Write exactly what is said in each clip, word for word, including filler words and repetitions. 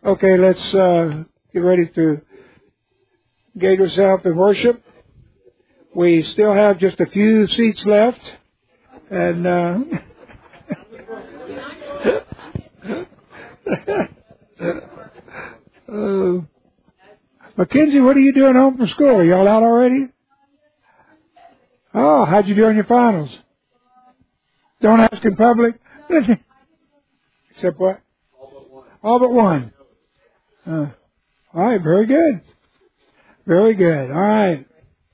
Okay, let's uh, get ready to engage ourselves in worship. We still have just a few seats left, and uh, uh, Mackenzie, what are you doing home from school? Are y'all out already? Oh, how'd you do on your finals? Don't ask in public. Except what? All but one. Uh, all right, very good. Very good. All right.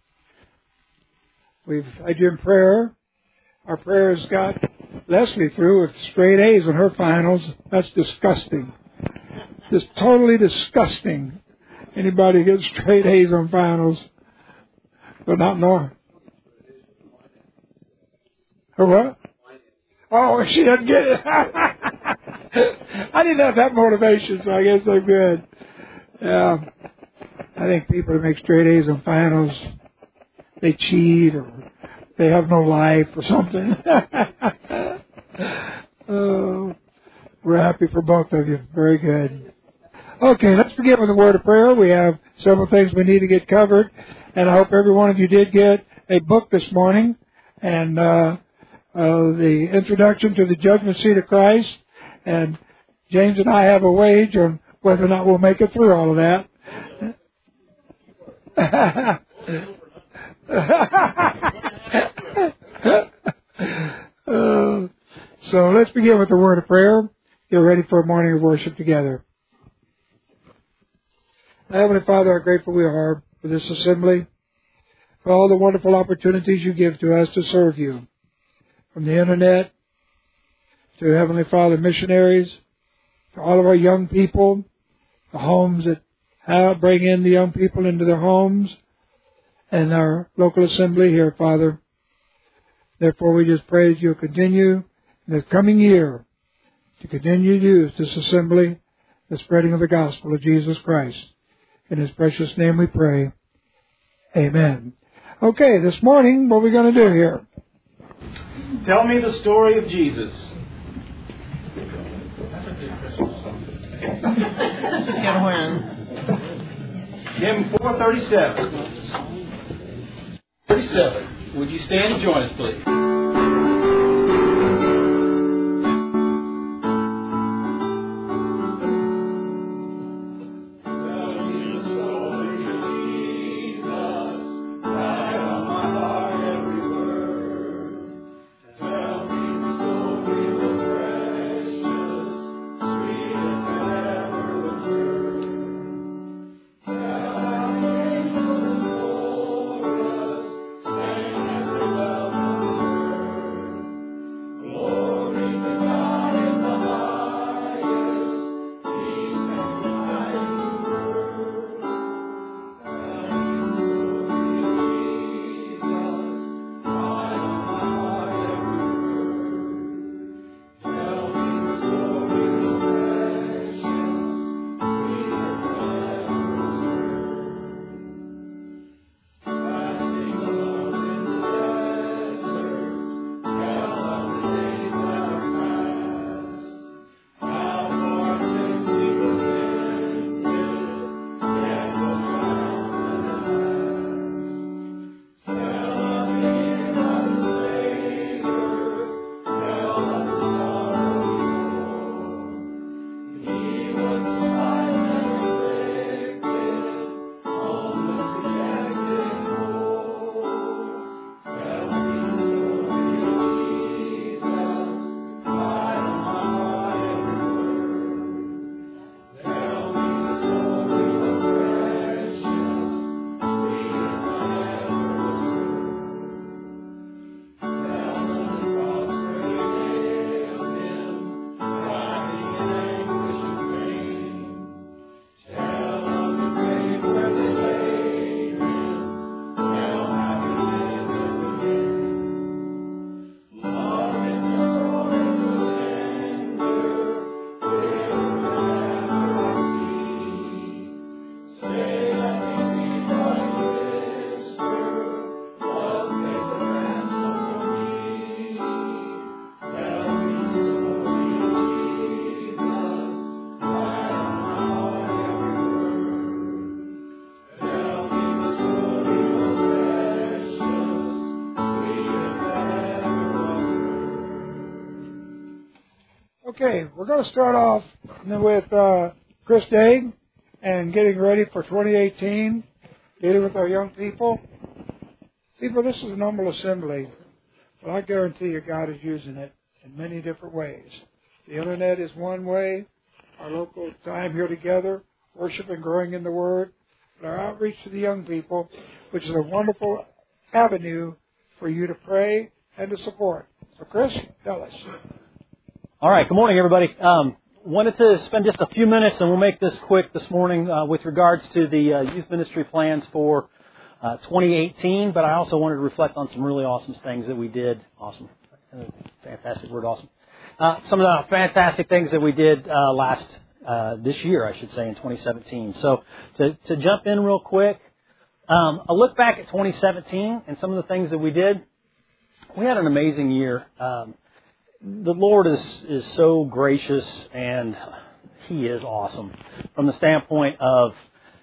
We've had you in prayer. Our prayer has got Leslie through with straight A's on her finals. That's disgusting. Just totally disgusting. Anybody gets straight A's on finals. But not Nora. Her what? Oh, she doesn't get it. I didn't have that motivation, so I guess I'm good. Yeah. I think people that make straight A's on finals, they cheat or they have no life or something. Oh, we're happy for both of you. Very good. Okay, let's begin with a word of prayer. We have several things we need to get covered, and I hope every one of you did get a book this morning, and uh, uh, the introduction to the judgment seat of Christ, and James and I have a wage on whether or not we'll make it through all of that. uh, so let's begin with a word of prayer. Get ready for a morning of worship together. Heavenly Father, how grateful we are for this assembly, for all the wonderful opportunities you give to us to serve you, from the internet to Heavenly Father missionaries, to all of our young people, the homes that have, bring in the young people into their homes, and our local assembly here, Father. Therefore, we just pray that you'll continue in the coming year to continue to use this assembly, the spreading of the gospel of Jesus Christ. In His precious name we pray. Amen. Okay, this morning, what are we going to do here? Tell me the story of Jesus. Can win. Hymn four thirty-seven. thirty-seven. Would you stand and join us, please? Okay, we're going to start off with uh, Chris Daig and getting ready for twenty eighteen, dealing with our young people. People, this is an humble assembly, but I guarantee you God is using it in many different ways. The Internet is one way, our local time here together, worship and growing in the Word, but our outreach to the young people, which is a wonderful avenue for you to pray and to support. So, Chris, tell us. All right. Good morning, everybody. Um, wanted to spend just a few minutes, and we'll make this quick this morning, uh, with regards to the uh, youth ministry plans for uh, twenty eighteen. But I also wanted to reflect on some really awesome things that we did. Awesome, uh, fantastic word, awesome. Uh, some of the fantastic things that we did uh, last uh, this year, I should say, in twenty seventeen. So to to jump in real quick, um, a look back at twenty seventeen and some of the things that we did. We had an amazing year. Um, The Lord is, is so gracious, and He is awesome from the standpoint of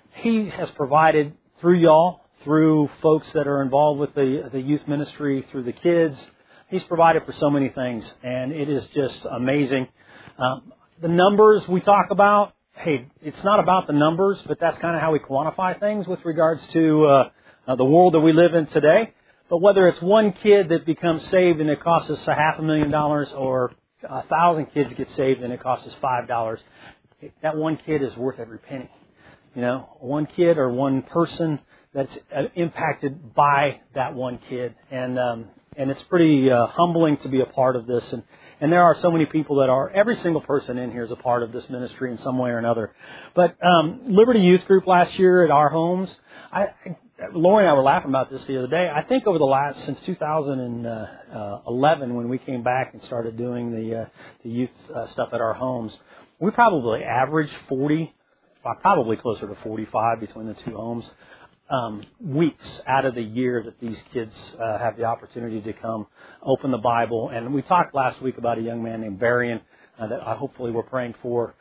He has provided through y'all, through folks that are involved with the, the youth ministry, through the kids. He's provided for so many things, and it is just amazing. Um, the numbers we talk about, hey, it's not about the numbers, but that's kind of how we quantify things with regards to uh, uh, the world that we live in today. But whether it's one kid that becomes saved and it costs us a half a million dollars, or a thousand kids get saved and it costs us five dollars, that one kid is worth every penny. You know, one kid or one person that's impacted by that one kid, and um, and it's pretty uh, humbling to be a part of this. And and there are so many people that are. Every single person in here is a part of this ministry in some way or another. But um, Liberty Youth Group last year at our homes, I. I Lori and I were laughing about this the other day. I think over the last, since two thousand eleven, when we came back and started doing the, uh, the youth uh, stuff at our homes, we probably averaged forty, probably closer to forty-five between the two homes, um, weeks out of the year that these kids uh, have the opportunity to come open the Bible. And we talked last week about a young man named Varian uh, that I hopefully we're praying for.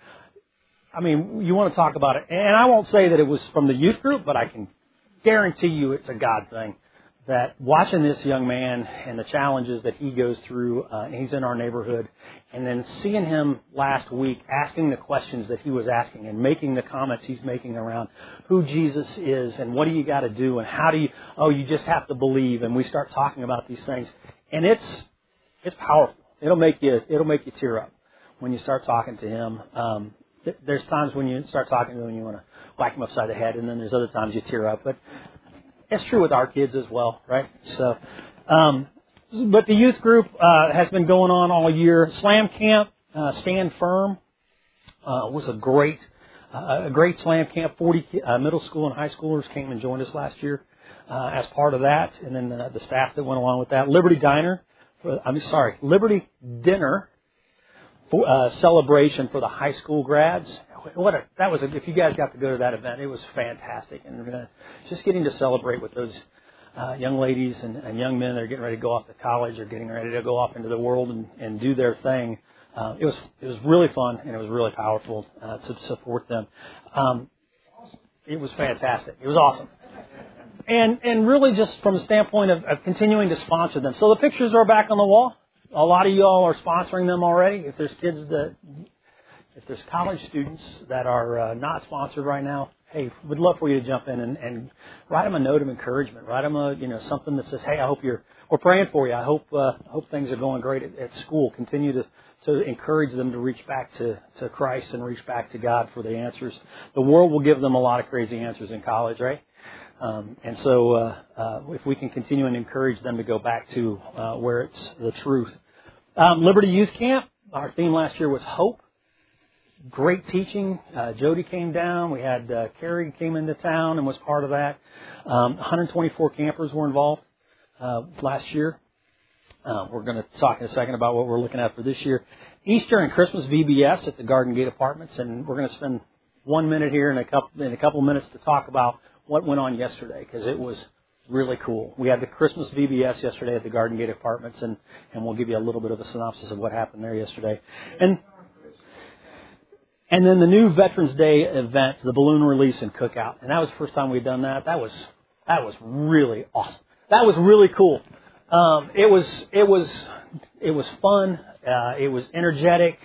I mean, you want to talk about it. And I won't say that it was from the youth group, but I can guarantee you it's a God thing, that watching this young man and the challenges that he goes through, uh, and he's in our neighborhood, and then seeing him last week asking the questions that he was asking and making the comments he's making around who Jesus is and what do you got to do and how do you, oh, you just have to believe, and we start talking about these things, and it's it's powerful. It'll make you it'll make you tear up when you start talking to him. Um, th- there's times when you start talking to him and you want to whack him upside the head, and then there's other times you tear up. But it's true with our kids as well, right? So, um, but the youth group uh, has been going on all year. Slam Camp, uh, Stand Firm, uh, was a great, uh, a great slam camp. Forty uh, middle school and high schoolers came and joined us last year uh, as part of that, and then uh, the staff that went along with that. Liberty Diner, for, I'm sorry, Liberty Dinner for, uh, celebration for the high school grads. What a, that was a, if you guys got to go to that event, it was fantastic. And we're gonna, just getting to celebrate with those uh, young ladies and, and young men that are getting ready to go off to college or getting ready to go off into the world and, and do their thing. Uh, it was it was really fun, and it was really powerful uh, to support them. Um, it was fantastic. It was awesome. And and really just from the standpoint of, of continuing to sponsor them. So the pictures are back on the wall. A lot of you all are sponsoring them already. If there's kids that... If there's college students that are uh, not sponsored right now, hey, we'd love for you to jump in and, and write them a note of encouragement. Write them a, you know, something that says, hey, I hope you're, we're praying for you. I hope, uh, hope things are going great at, at school. Continue to, to encourage them to reach back to, to Christ and reach back to God for the answers. The world will give them a lot of crazy answers in college, right? Um, and so uh, uh, if we can continue and encourage them to go back to uh, where it's the truth. Um, Liberty Youth Camp, our theme last year was hope. Great teaching. Uh, Jody came down. We had uh, Carrie came into town and was part of that. Um, one hundred twenty-four campers were involved uh, last year. Uh, we're going to talk in a second about what we're looking at for this year. Easter and Christmas V B S at the Garden Gate Apartments, and we're going to spend one minute here in a couple in a couple minutes to talk about what went on yesterday, because it was really cool. We had the Christmas V B S yesterday at the Garden Gate Apartments, and and we'll give you a little bit of a synopsis of what happened there yesterday. And And then the new Veterans Day event, the balloon release and cookout. And that was the first time we'd done that. That was that was really awesome. That was really cool. Um, it was it was it was fun. Uh, it was energetic.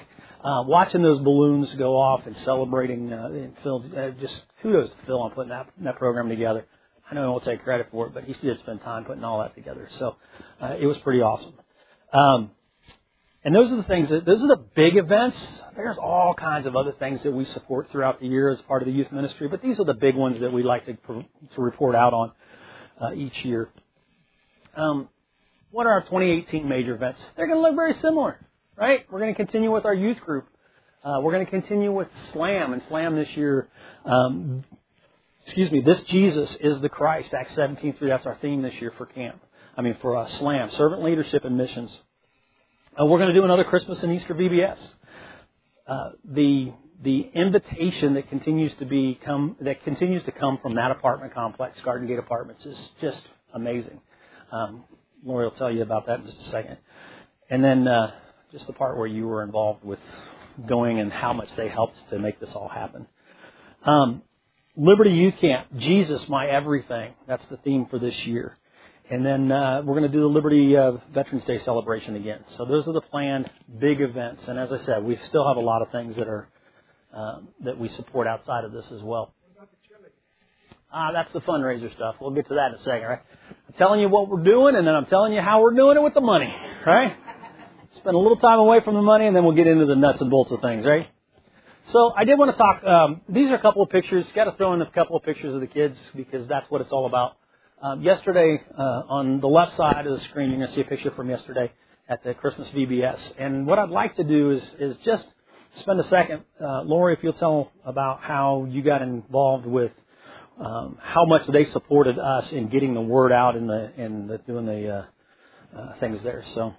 uh, watching those balloons go off and celebrating, uh, and Phil, uh, just kudos to Phil on putting that, that program together. I know he won't take credit for it, but he did spend time putting all that together. So uh, it was pretty awesome. Um, and those are the things, that, those are the big events. There's all kinds of other things that we support throughout the year as part of the youth ministry, but these are the big ones that we like to, to report out on uh, each year. Um, what are our twenty eighteen major events? They're going to look very similar, right? We're going to continue with our youth group. Uh, we're going to continue with SLAM, and SLAM this year, um, excuse me, this Jesus is the Christ, Acts seventeen three, that's our theme this year for camp. I mean, for uh, SLAM, Servant Leadership and Missions. Uh, we're going to do another Christmas and Easter V B S. Uh, the the invitation that continues to be come that continues to come from that apartment complex, Garden Gate Apartments, is just amazing. Um, Lori will tell you about that in just a second. And then uh, just the part where you were involved with going and how much they helped to make this all happen. Um, Liberty Youth Camp, Jesus, My Everything. That's the theme for this year. And then uh, we're going to do the Liberty uh, Veterans Day celebration again. So those are the planned big events. And as I said, we still have a lot of things that are um, that we support outside of this as well. Ah, that's the fundraiser stuff. We'll get to that in a second, right? I'm telling you what we're doing, and then I'm telling you how we're doing it with the money, right? Spend a little time away from the money, and then we'll get into the nuts and bolts of things, right? So I did want to talk. Um, these are a couple of pictures. Got to throw in a couple of pictures of the kids because that's what it's all about. Um, yesterday, uh, on the left side of the screen, you're going to see a picture from yesterday at the Christmas V B S. And what I'd like to do is is just spend a second, uh, Lori, if you'll tell about how you got involved with um, how much they supported us in getting the word out and the in the, doing the uh, uh, things there. So,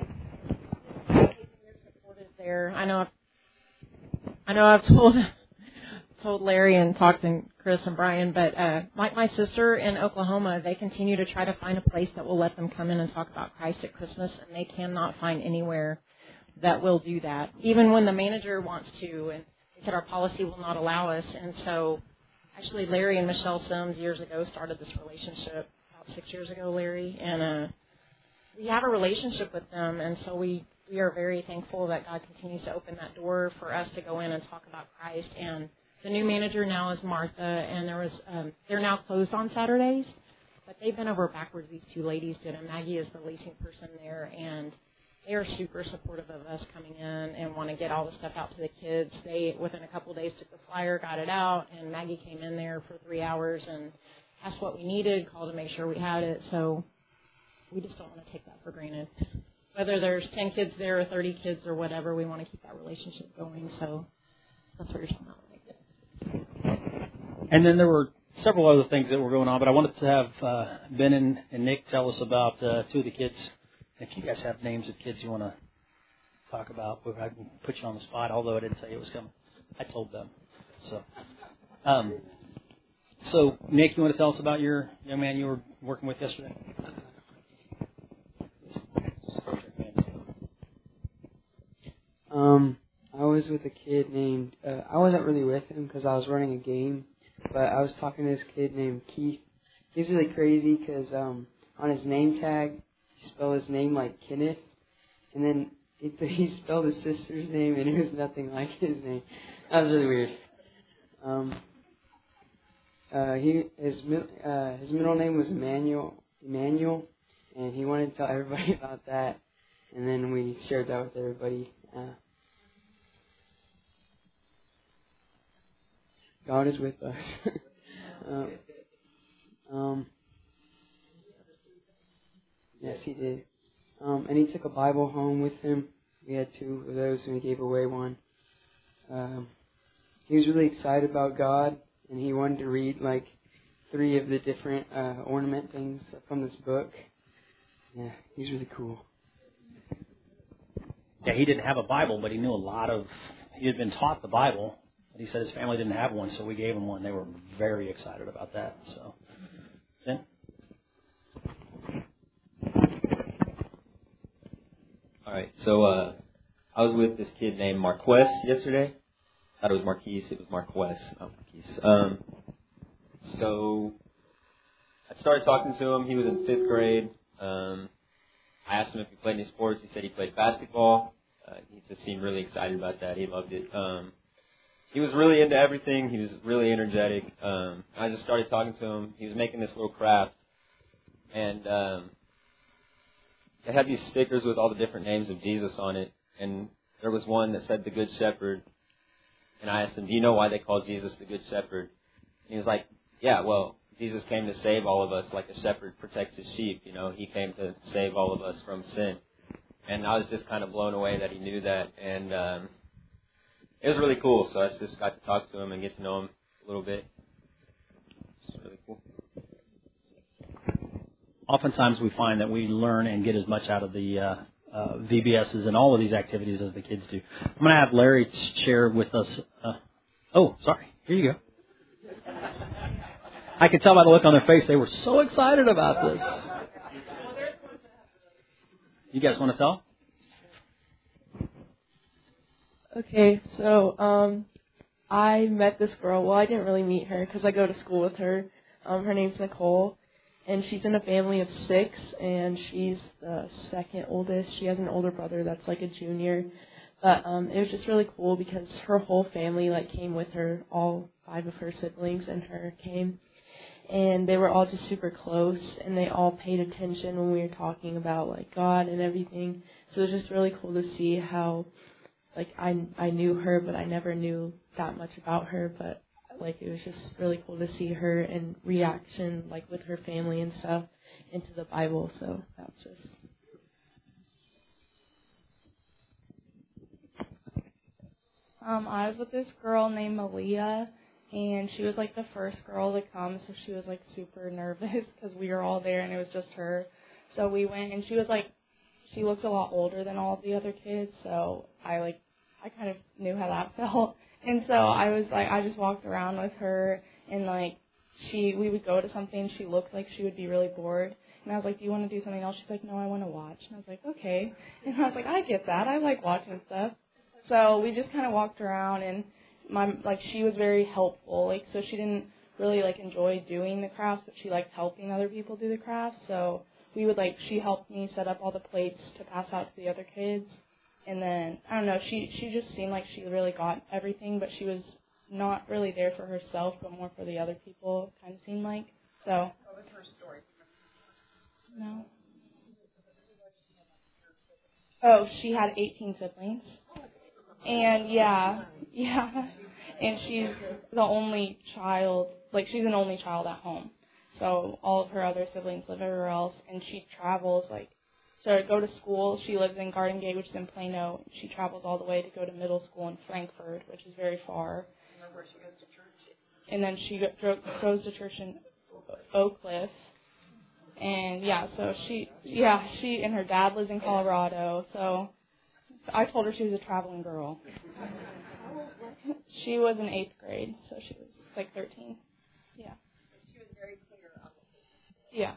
supported there. I know. I've, I know. I've told. told Larry and talked to Chris and Brian, but uh, like my sister in Oklahoma, they continue to try to find a place that will let them come in and talk about Christ at Christmas, and they cannot find anywhere that will do that, even when the manager wants to, and they said our policy will not allow us. And so actually Larry and Michelle Sims years ago started this relationship, about six years ago, Larry, and uh, we have a relationship with them, and so we, we are very thankful that God continues to open that door for us to go in and talk about Christ. And the new manager now is Martha, and there was um, they're now closed on Saturdays, but they've been over backwards, these two ladies did, and Maggie is the leasing person there, and they are super supportive of us coming in and want to get all the stuff out to the kids. They, within a couple of days, took the flyer, got it out, and Maggie came in there for three hours and asked what we needed, called to make sure we had it, so we just don't want to take that for granted. Whether there's ten kids there or thirty kids or whatever, we want to keep that relationship going, so that's what you're talking about. And then there were several other things that were going on, but I wanted to have uh, Ben and, and Nick tell us about uh, two of the kids. If you guys have names of kids you want to talk about, I can put you on the spot, although I didn't tell you it was coming. I told them. So, um, so Nick, you want to tell us about your young man you were working with yesterday? Um, I was with a kid named, uh, I wasn't really with him because I was running a game, but I was talking to this kid named Keith. He's really crazy because um, on his name tag, he spelled his name like Kenneth, and then he, he spelled his sister's name, and it was nothing like his name. That was really weird. Um, uh, he his uh, his middle name was Emmanuel, Emmanuel, and he wanted to tell everybody about that, and then we shared that with everybody. Uh, God is with us. um, um, yes, he did. Um, and he took a Bible home with him. We had two of those, and we gave away one. Um, he was really excited about God, and he wanted to read like three of the different uh, ornament things from this book. Yeah, he's really cool. Yeah, he didn't have a Bible, but he knew a lot of, he had been taught the Bible. He said his family didn't have one, so we gave him one. They were very excited about that. So, Ben? All right. So uh, I was with this kid named Marquez yesterday. I thought it was Marquise. It was Marquez, not Marquise. Um, so I started talking to him. He was in fifth grade. Um, I asked him if he played any sports. He said he played basketball. uh, he just seemed really excited about that. He loved it. Um, he was really into everything. He was really energetic. Um, I just started talking to him. He was making this little craft, and um, they had these stickers with all the different names of Jesus on it, and there was one that said the Good Shepherd, and I asked him, do you know why they call Jesus the Good Shepherd? And he was like, yeah, well, Jesus came to save all of us like a shepherd protects his sheep. You know, he came to save all of us from sin. And I was just kind of blown away that he knew that, and um, it was really cool. So I just got to talk to him and get to know him a little bit. It's really cool. Oftentimes we find that we learn and get as much out of the uh, uh, V B Ss and all of these activities as the kids do. I'm going to have Larry share with us. Uh, oh, sorry. Here you go. I could tell by the look on their face they were so excited about this. You guys want to tell? Okay, so um, I met this girl. Well, I didn't really meet her because I go to school with her. Um, her name's Nicole, and she's in a family of six, and she's the second oldest. She has an older brother that's like a junior. But um, it was just really cool because her whole family like came with her. All five of her siblings and her came. And they were all just super close, and they all paid attention when we were talking about, like, God and everything. So it was just really cool to see how, like, I, I knew her, but I never knew that much about her. But, like, it was just really cool to see her and reaction, like, with her family and stuff into the Bible. So that's just... Um, I was with this girl named Malia. And she was, like, the first girl to come, so she was, like, super nervous because we were all there and it was just her. So we went, and she was, like, she looks a lot older than all of the other kids, so I, like, I kind of knew how that felt. And so I was, like, I just walked around with her, and, like, she, we would go to something, she looked like she would be really bored. And I was like, do you want to do something else? She's like, no, I want to watch. And I was like, okay. And I was like, I get that. I like watching stuff. So we just kind of walked around, and my like she was very helpful. Like, so she didn't really like enjoy doing the crafts, but she liked helping other people do the crafts. So we would like she helped me set up all the plates to pass out to the other kids. And then I don't know, she she just seemed like she really got everything, but she was not really there for herself, but more for the other people. Kind of seemed like. So. What was her story? No. Oh, she had eighteen siblings. And yeah, yeah, and she's the only child, like she's an only child at home. So all of her other siblings live everywhere else, and she travels, like, so to go to school, she lives in Garden Gate, which is in Plano. She travels all the way to go to middle school in Frankfurt, which is very far. And where she goes to church. And then she go, goes to church in Oak Cliff. And yeah, so she, yeah, she and her dad lives in Colorado, so... I told her she was a traveling girl. She was in eighth grade, so she was like thirteen. Yeah. She was very clear on it. Yeah.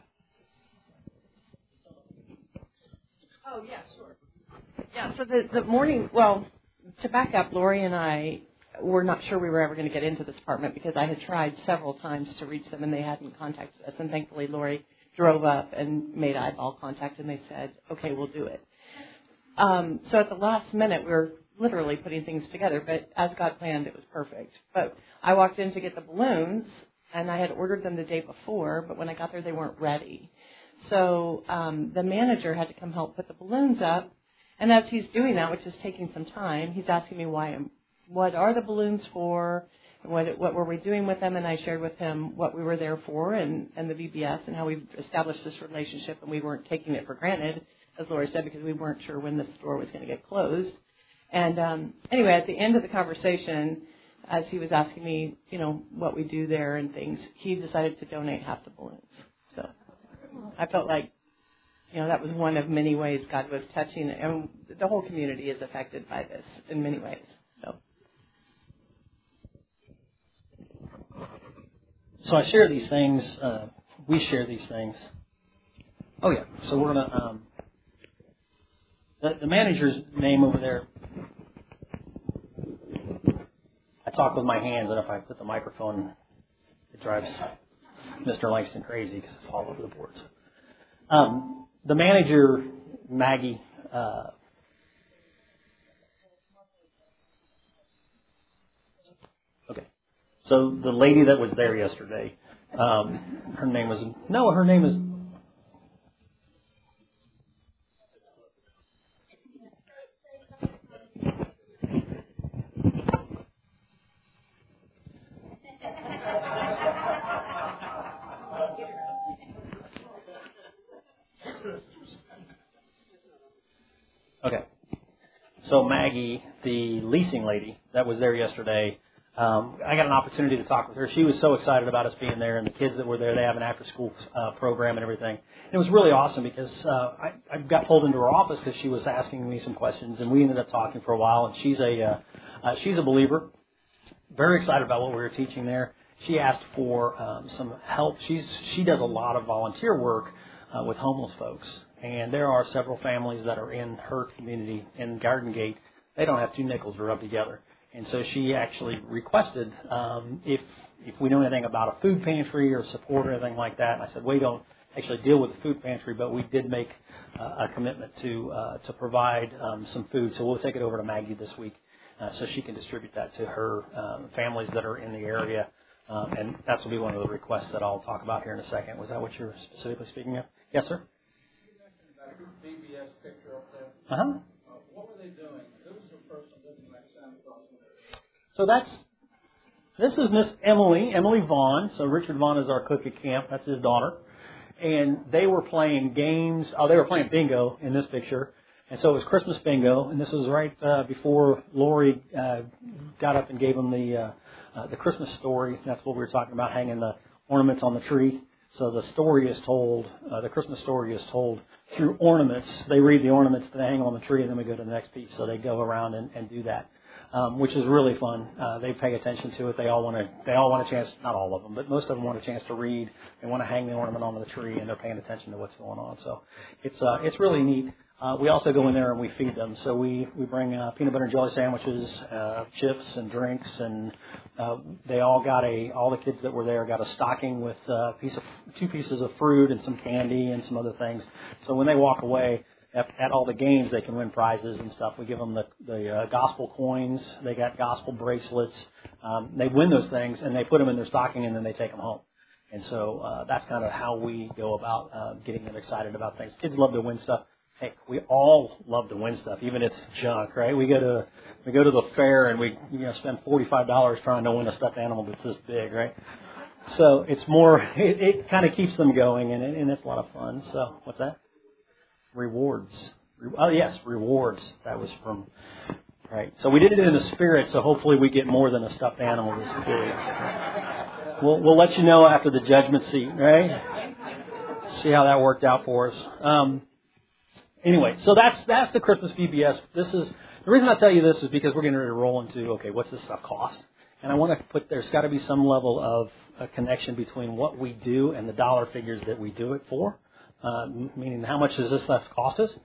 Oh, yeah, sure. Yeah, so the, the morning, well, to back up, Lori and I were not sure we were ever going to get into this department because I had tried several times to reach them and they hadn't contacted us. And thankfully, Lori drove up and made eyeball contact and they said, okay, we'll do it. Um, so at the last minute, we were literally putting things together, but as God planned, it was perfect. But I walked in to get the balloons, and I had ordered them the day before, but when I got there, they weren't ready. So um, the manager had to come help put the balloons up, and as he's doing that, which is taking some time, he's asking me why I'm, what are the balloons for, and what, what were we doing with them, and I shared with him what we were there for and, and the V B S and how we've established this relationship, and we weren't taking it for granted, as Lori said, because we weren't sure when the store was going to get closed. And um, anyway, at the end of the conversation, as he was asking me, you know, what we do there and things, he decided to donate half the balloons. So I felt like, you know, that was one of many ways God was touching, and the whole community is affected by this in many ways. So, so I share these things. Uh, we share these things. Oh yeah. So we're gonna. Um, The, the manager's name over there, I talk with my hands, and if I put the microphone, it drives Mister Langston crazy because it's all over the boards. Um, the manager, Maggie, uh, So the lady that was there yesterday, um, her name was, no, her name is, okay. So Maggie, the leasing lady that was there yesterday, um, I got an opportunity to talk with her. She was so excited about us being there, and the kids that were there, they have an after-school uh, program and everything. And it was really awesome because uh, I, I got pulled into her office because she was asking me some questions, and we ended up talking for a while. And she's a uh, uh, she's a believer, very excited about what we were teaching there. She asked for um, some help. She's she does a lot of volunteer work uh, with homeless folks. And there are several families that are in her community in Garden Gate. They don't have two nickels to rub together. And so she actually requested um, if if we know anything about a food pantry or support or anything like that. And I said, we don't actually deal with the food pantry, but we did make uh, a commitment to uh, to provide um, some food. So we'll take it over to Maggie this week uh, so she can distribute that to her um, families that are in the area. Um, and that will be one of the requests that I'll talk about here in a second. Was that what you were specifically speaking of? Yes, sir? V B S picture up there. Uh-huh. Uh, what were they doing? Who was the person living like Santa Claus? So that's, this is Miss Emily, Emily Vaughn. So Richard Vaughn is our cook at camp. That's his daughter. And they were playing games. Oh, they were playing bingo in this picture. And so it was Christmas bingo. And this was right uh, before Lori uh, got up and gave them the, uh, uh, the Christmas story. That's what we were talking about, hanging the ornaments on the tree. So the story is told, uh, the Christmas story is told through ornaments. They read the ornaments that they hang on the tree, and then we go to the next piece. So they go around and, and do that, um, which is really fun. Uh, they pay attention to it. They all want to. They all want a chance. Not all of them, but most of them want a chance to read. They want to hang the ornament on the tree, and they're paying attention to what's going on. So it's uh, it's really neat. Uh, we also go in there and we feed them. So we, we bring uh, peanut butter and jelly sandwiches, uh, chips and drinks, and uh, they all got a, all the kids that were there got a stocking with a piece of, two pieces of fruit and some candy and some other things. So when they walk away at, at all the games, they can win prizes and stuff. We give them the, the uh, gospel coins. They got gospel bracelets. Um, they win those things, and they put them in their stocking, and then they take them home. And so uh, that's kind of how we go about uh, getting them excited about things. Kids love to win stuff. Heck, we all love to win stuff, even if it's junk, right? We go to we go to the fair and we you know spend forty-five dollars trying to win a stuffed animal that's this big, right? So it's more, it, it kind of keeps them going, and, and it's a lot of fun. So what's that? Rewards. Oh yes, rewards. That was from right. So we did it in the spirit. So hopefully we get more than a stuffed animal this big. We'll we'll let you know after the judgment seat, right? See how that worked out for us. Um, Anyway, so that's that's the Christmas V B S. This is the reason I tell you this is because we're getting ready to roll into, okay, what's this stuff cost? And I want to put, there's got to be some level of a connection between what we do and the dollar figures that we do it for. Uh, meaning, how much does this stuff cost us?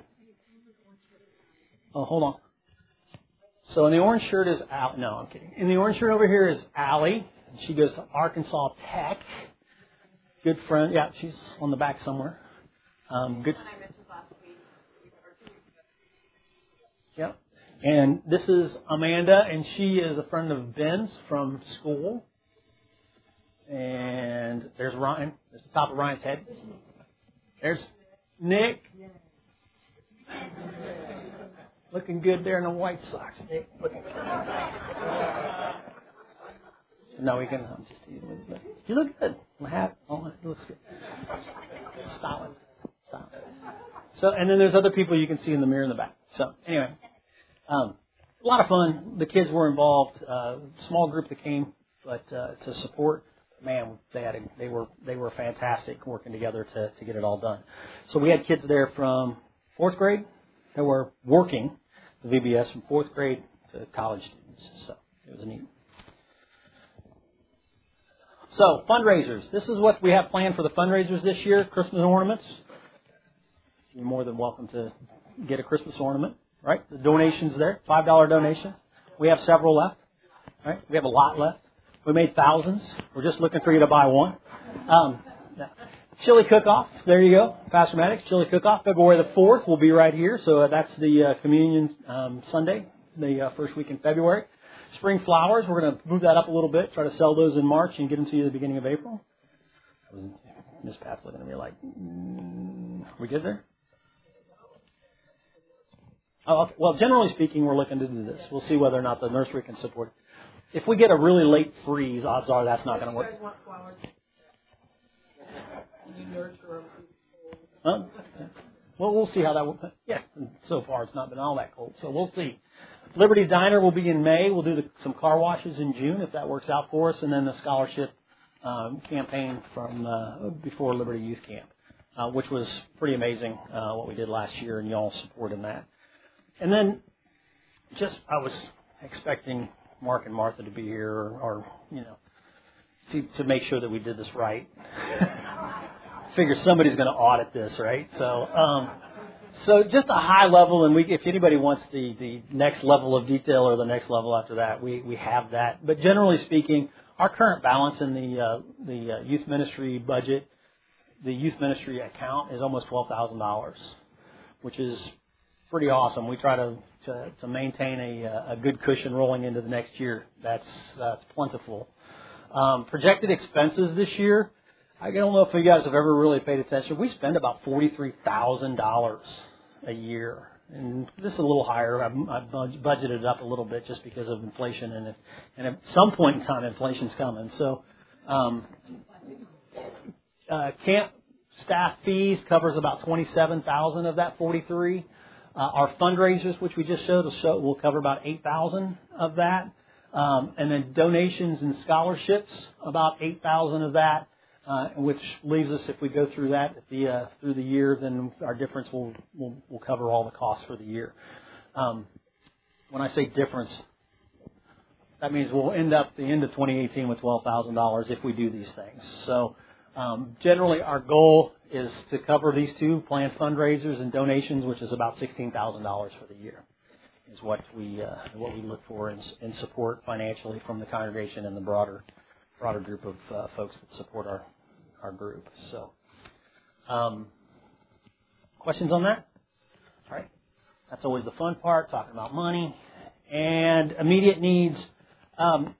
Oh, hold on. So in the orange shirt is Al. No, I'm kidding. In the orange shirt over here is Allie. She goes to Arkansas Tech. Good friend. Yeah, she's on the back somewhere. Um, good. Yep. And this is Amanda, and she is a friend of Ben's from school. And there's Ryan. There's the top of Ryan's head. There's Nick. Looking good there in the white socks, Nick. Looking good. No, we can. I'm just teasing with you. You look good. My hat. Oh, it looks good. Stop it. Stop it. So, and then there's other people you can see in the mirror in the back. So, anyway, um, a lot of fun. The kids were involved. Uh, small group that came, but uh, to support. Man, they had a, they were they were fantastic working together to to get it all done. So we had kids there from fourth grade that were working the V B S from fourth grade to college students. So it was neat. So fundraisers. This is what we have planned for the fundraisers this year. Christmas ornaments. You're more than welcome to get a Christmas ornament. Right? The donations there, five dollar donations. We have several left. Right? We have a lot left. We made thousands. We're just looking for you to buy one. Um, chili cook-off. There you go. Pastor Maddox, chili cook-off. February the fourth will be right here. So uh, that's the uh, communion um, Sunday, the uh, first week in February. Spring flowers, we're going to move that up a little bit, try to sell those in March and get them to you at the beginning of April. Miss Pat's looking at me like, mm, we good there? Oh, okay. Well, generally speaking, we're looking to do this. We'll see whether or not the nursery can support it. If we get a really late freeze, odds are that's not going to work. You guys want flowers? You nurture them. Huh? Well, we'll see how that will. Yeah, so far it's not been all that cold, so we'll see. Liberty Diner will be in May. We'll do the, some car washes in June if that works out for us, and then the scholarship um, campaign from uh, before Liberty Youth Camp, uh, which was pretty amazing uh, what we did last year, and y'all supported that. And then just I was expecting Mark and Martha to be here, or, or you know, to, to make sure that we did this right. Figure somebody's going to audit this, right? So, um, so just a high level, and we, if anybody wants the, the next level of detail or the next level after that, we, we have that. But generally speaking, our current balance in the uh, the uh, youth ministry budget, the youth ministry account is almost twelve thousand dollars, which is pretty awesome. We try to to, to maintain a, a good cushion rolling into the next year. That's that's plentiful. Um, projected expenses this year. I don't know if you guys have ever really paid attention. We spend about forty-three thousand dollars a year. And this is a little higher. I've, I've budgeted it up a little bit just because of inflation. And, if, and at some point in time, inflation's coming. So um, uh, camp staff fees covers about twenty-seven thousand dollars of that forty-three. Uh, our fundraisers, which we just showed, will, show, will cover about eight thousand dollars of that. Um, and then donations and scholarships, about eight thousand dollars of that. Uh, which leaves us, if we go through that at the, uh, through the year, then our difference will, will will cover all the costs for the year. Um, when I say difference, that means we'll end up the end of twenty eighteen with twelve thousand dollars if we do these things. So um, generally, our goal is to cover these two planned fundraisers and donations, which is about sixteen thousand dollars for the year, is what we uh, what we look for in, in support financially from the congregation and the broader. broader group of uh, folks that support our our group. So, um, questions on that? All right. That's always the fun part, talking about money. And immediate needs. Um,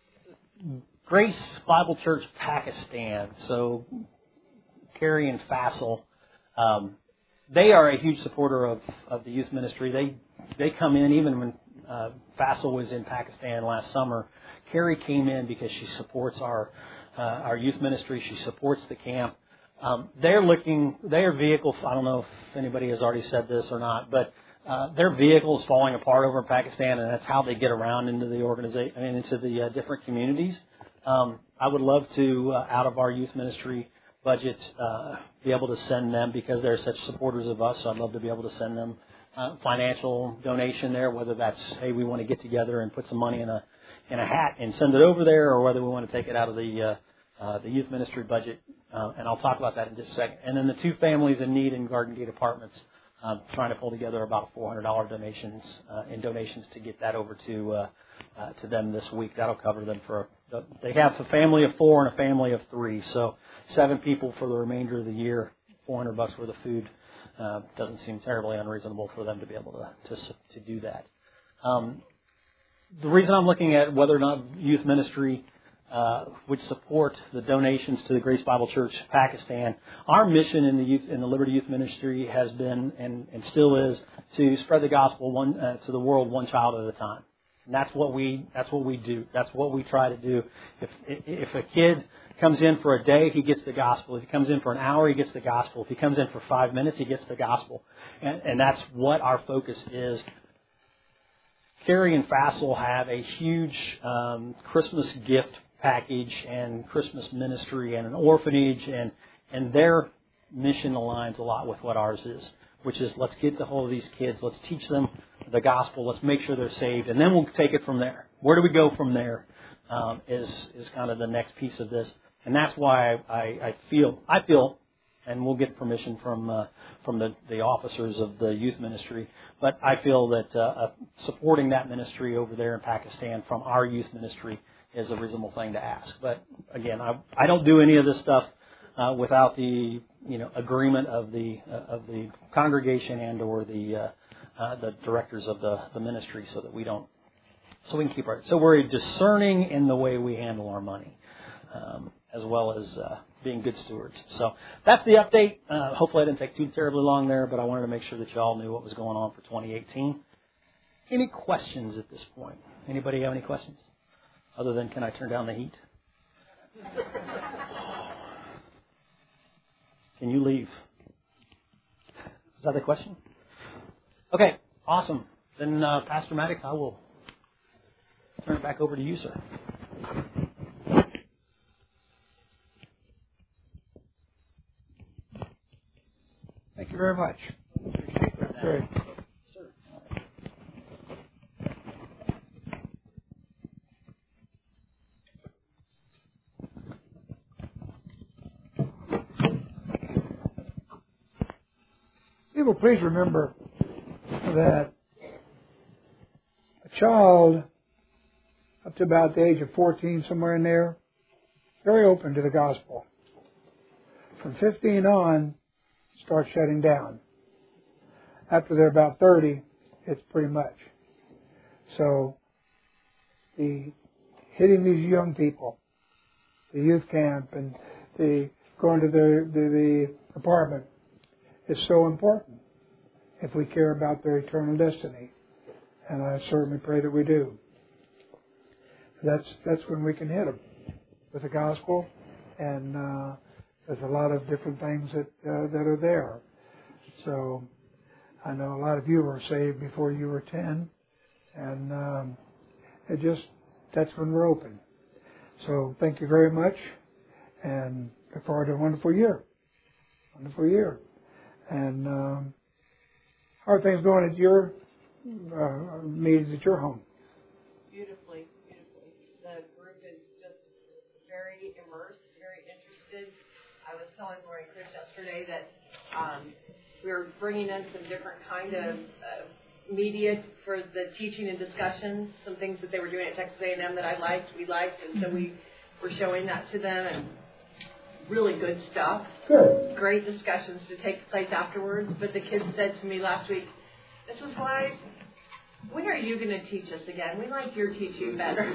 Grace Bible Church Pakistan, so Carrie and Faisal, um, they are a huge supporter of, of the youth ministry. They they come in, even when uh, Faisal was in Pakistan last summer, Carrie came in because she supports our uh, our youth ministry. She supports the camp. Um, they're looking, their vehicle, I don't know if anybody has already said this or not, but uh, their vehicle is falling apart over in Pakistan, and that's how they get around into the organization, I mean, into the uh, different communities. Um, I would love to, uh, out of our youth ministry budget, uh, be able to send them, because they're such supporters of us, so I'd love to be able to send them uh, financial donation there, whether that's, hey, we want to get together and put some money in a in a hat and send it over there, or whether we want to take it out of the uh, uh, the youth ministry budget. Uh, and I'll talk about that in just a second. And then the two families in need in Garden Gate Apartments, um, trying to pull together about four hundred dollars donations uh, in donations to get that over to uh, uh, to them this week. That'll cover them for. A, they have a family of four and a family of three, so seven people for the remainder of the year. four hundred bucks worth of food uh, doesn't seem terribly unreasonable for them to be able to to, to do that. Um, The reason I'm looking at whether or not youth ministry uh, would support the donations to the Grace Bible Church Pakistan, our mission in the youth in the Liberty Youth Ministry has been and, and still is to spread the gospel one uh, to the world one child at a time. And that's what we that's what we do. That's what we try to do. If if a kid comes in for a day, he gets the gospel. If he comes in for an hour, he gets the gospel. If he comes in for five minutes, he gets the gospel. And, and that's what our focus is. Carrie and Faisal have a huge um, Christmas gift package and Christmas ministry and an orphanage, and and their mission aligns a lot with what ours is, which is let's get the hold of these kids, let's teach them the gospel, let's make sure they're saved, and then we'll take it from there. Where do we go from there um, is is kind of the next piece of this, and that's why I, I, I feel I feel. And we'll get permission from uh, from the, the officers of the youth ministry. But I feel that uh, uh, supporting that ministry over there in Pakistan from our youth ministry is a reasonable thing to ask. But again, I, I don't do any of this stuff uh, without the you know agreement of the uh, of the congregation and or the uh, uh, the directors of the, the ministry, so that we don't so we can keep our, so we're discerning in the way we handle our money, um, as well as uh, being good stewards. So that's the update. Uh, hopefully I didn't take too terribly long there, but I wanted to make sure that you all knew what was going on for twenty eighteen. Any questions at this point? Anybody have any questions? Other than, can I turn down the heat? Can you leave? Is that the question? Okay, awesome. Then, uh, Pastor Maddox, I will turn it back over to you, sir. Thank you very much. Appreciate that. Great. People, please remember that a child up to about the age of fourteen, somewhere in there, very open to the gospel. From fifteen on, start shutting down. After they're about thirty, it's pretty much. So, the hitting these young people, the youth camp, and the going to the, the, the apartment is so important if we care about their eternal destiny. And I certainly pray that we do. That's that's when we can hit them with the gospel, and uh, there's a lot of different things that uh, that are there. So I know a lot of you were saved before you were ten, and um, it just that's when we're open. So thank you very much, and look forward to a wonderful year, wonderful year. And um, how are things going at your uh, meetings at your home? Beautifully, beautifully. The group is just very immersed, very interested. I was telling Lori and Chris yesterday that um, we were bringing in some different kind of uh, media for the teaching and discussions, some things that they were doing at Texas A and M that I liked, we liked, and so we were showing that to them, and really good stuff. Good. Great discussions to take place afterwards. But the kids said to me last week, Missus White, when are you going to teach us again? We like your teaching better.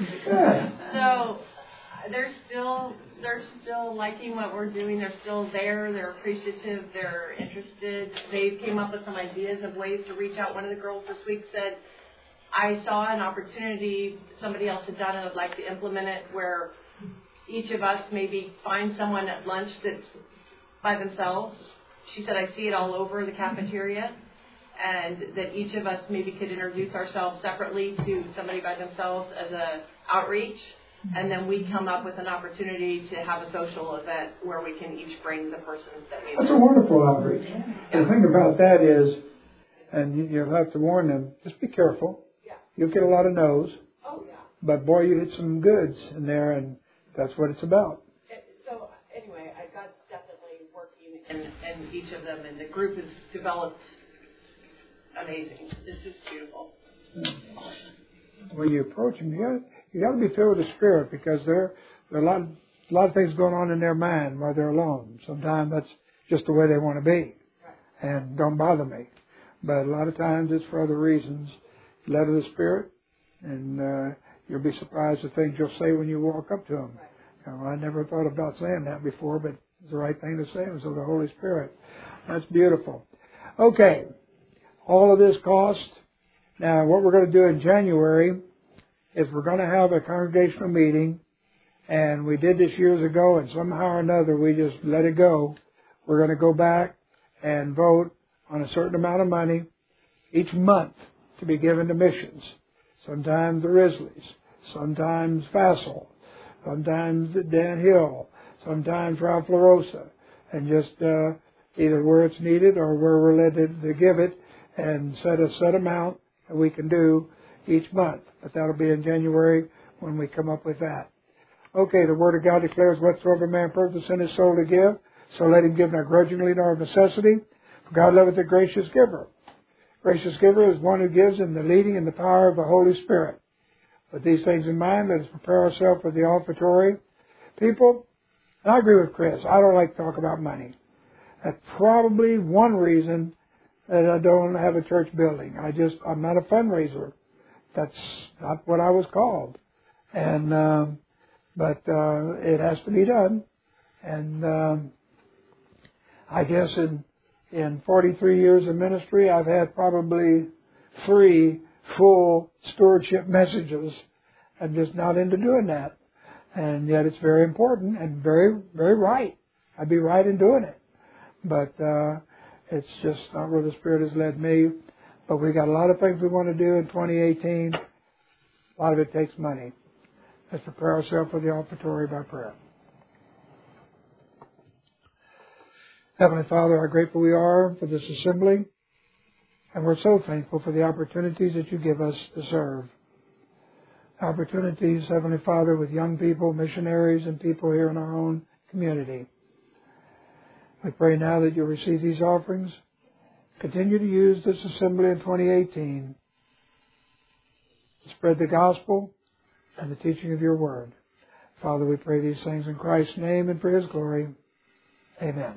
So they're still they're still liking what we're doing. They're still there. They're appreciative. They're interested. They came up with some ideas of ways to reach out. One of the girls this week said, I saw an opportunity somebody else had done, and I'd like to implement it, where each of us maybe find someone at lunch that's by themselves. She said, I see it all over the cafeteria, and that each of us maybe could introduce ourselves separately to somebody by themselves as a outreach, and then we come up with an opportunity to have a social event where we can each bring the persons that we That's a wonderful outreach. Yeah. The thing about that is, and you'll have to warn them, just be careful. Yeah. You'll get a lot of no's. Oh, yeah. But boy, you hit some goods in there, and that's what it's about. So anyway, I got definitely working in, in each of them, and the group has developed amazing. This is beautiful. Awesome. When you approach them, you got you got to be filled with the Spirit, because there there are a lot of, a lot of things going on in their mind while they're alone. Sometimes that's just the way they want to be, and don't bother me. But a lot of times it's for other reasons. Led of the Spirit, and uh, you'll be surprised the things you'll say when you walk up to them. You know, I never thought about saying that before, but it's the right thing to say. It was of the Holy Spirit. That's beautiful. Okay. All of this cost. Now, what we're going to do in January is we're going to have a congregational meeting, and we did this years ago, and somehow or another we just let it go. We're going to go back and vote on a certain amount of money each month to be given to missions. Sometimes the Risleys, sometimes Fassel, sometimes Dan Hill, sometimes Ralph LaRosa, and just uh, either where it's needed or where we're led to, to give it, and set a set amount that we can do each month. But that'll be in January when we come up with that. Okay, the Word of God declares, whatsoever man purposes in his soul to give, so let him give not grudgingly nor of necessity, for God loveth a gracious giver. Gracious giver is one who gives in the leading and the power of the Holy Spirit. With these things in mind, let us prepare ourselves for the offertory. People, and I agree with Chris, I don't like to talk about money. That's probably one reason that I don't have a church building. I just, I'm not a fundraiser that's not what I was called. And um, but uh, it has to be done. And um, I guess in in forty-three years of ministry, I've had probably three full stewardship messages. I'm just not into doing that. And yet it's very important and very, very right. I'd be right in doing it. But uh, it's just not where the Spirit has led me. But we got a lot of things we want to do in twenty eighteen. A lot of it takes money. Let's prepare ourselves for the offertory by prayer. Heavenly Father, how grateful we are for this assembly. And we're so thankful for the opportunities that you give us to serve. Opportunities, Heavenly Father, with young people, missionaries, and people here in our own community. We pray now that you'll receive these offerings. Continue to use this assembly in twenty eighteen to spread the gospel and the teaching of your word. Father, we pray these things in Christ's name and for his glory. Amen.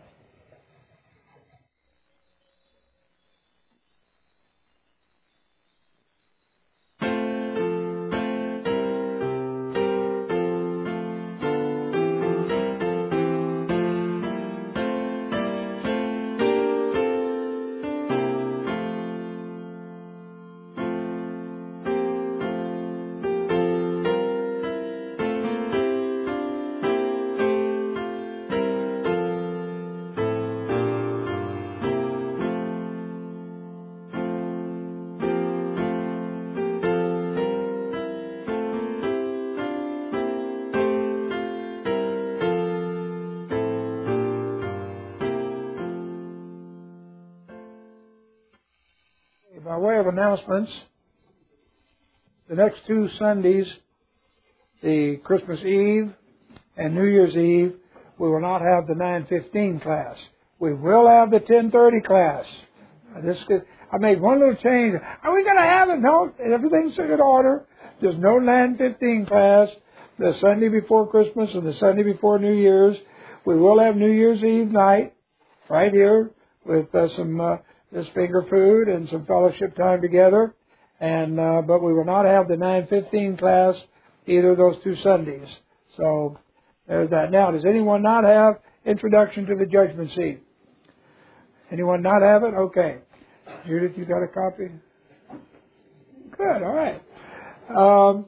By way of announcements, the next two Sundays, the Christmas Eve and New Year's Eve, we will not have the nine fifteen class. We will have the ten thirty class. This I made one little change. Are we going to have it? No, everything's in order. There's no nine fifteen class the Sunday before Christmas and the Sunday before New Year's. We will have New Year's Eve night right here with uh, some... Uh, this finger food and some fellowship time together, and uh, but we will not have the nine fifteen class either of those two Sundays. So there's that. Now, does anyone not have Introduction to the Judgment Seat? Anyone not have it? Okay. Judith, you got a copy? Good. All right. Um,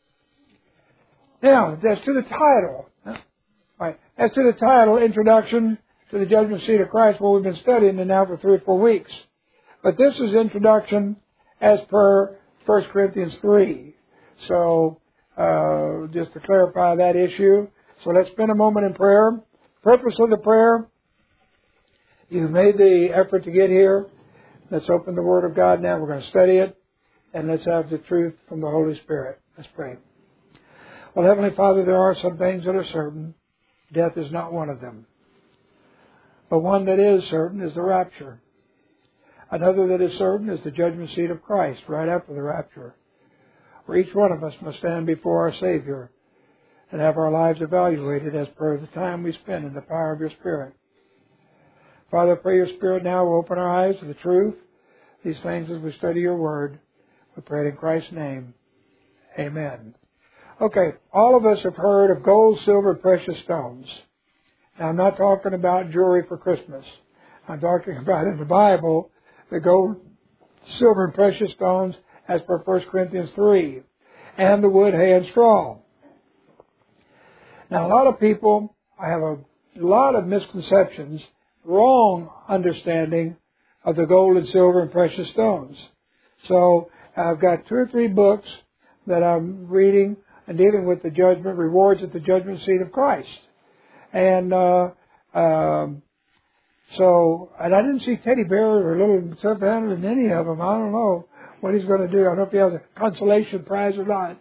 now, as to the title, all right. As to the title, Introduction to the Judgment Seat of Christ, well, we've been studying it now for three or four weeks. But this is introduction as per First Corinthians three. So, uh, just to clarify that issue. So let's spend a moment in prayer. Purpose of the prayer, you've made the effort to get here. Let's open the Word of God now. We're going to study it. And let's have the truth from the Holy Spirit. Let's pray. Well, Heavenly Father, there are some things that are certain. Death is not one of them. But one that is certain is the rapture. Another that is certain is the judgment seat of Christ right after the rapture, where each one of us must stand before our Savior and have our lives evaluated as per the time we spend in the power of your Spirit. Father, I pray your Spirit now will open our eyes to the truth, these things as we study your word. We pray it in Christ's name. Amen. Okay, all of us have heard of gold, silver, precious stones. Now, I'm not talking about jewelry for Christmas. I'm talking about in the Bible, the gold, silver, and precious stones as per First Corinthians three, and the wood, hay, and straw. Now, a lot of people, I have a lot of misconceptions, wrong understanding of the gold and silver and precious stones. So, I've got two or three books that I'm reading and dealing with the judgment, rewards at the judgment seat of Christ. And uh, um, so, and I didn't see teddy bears or little stuff in any of them. I don't know what he's going to do. I don't know if he has a consolation prize or not.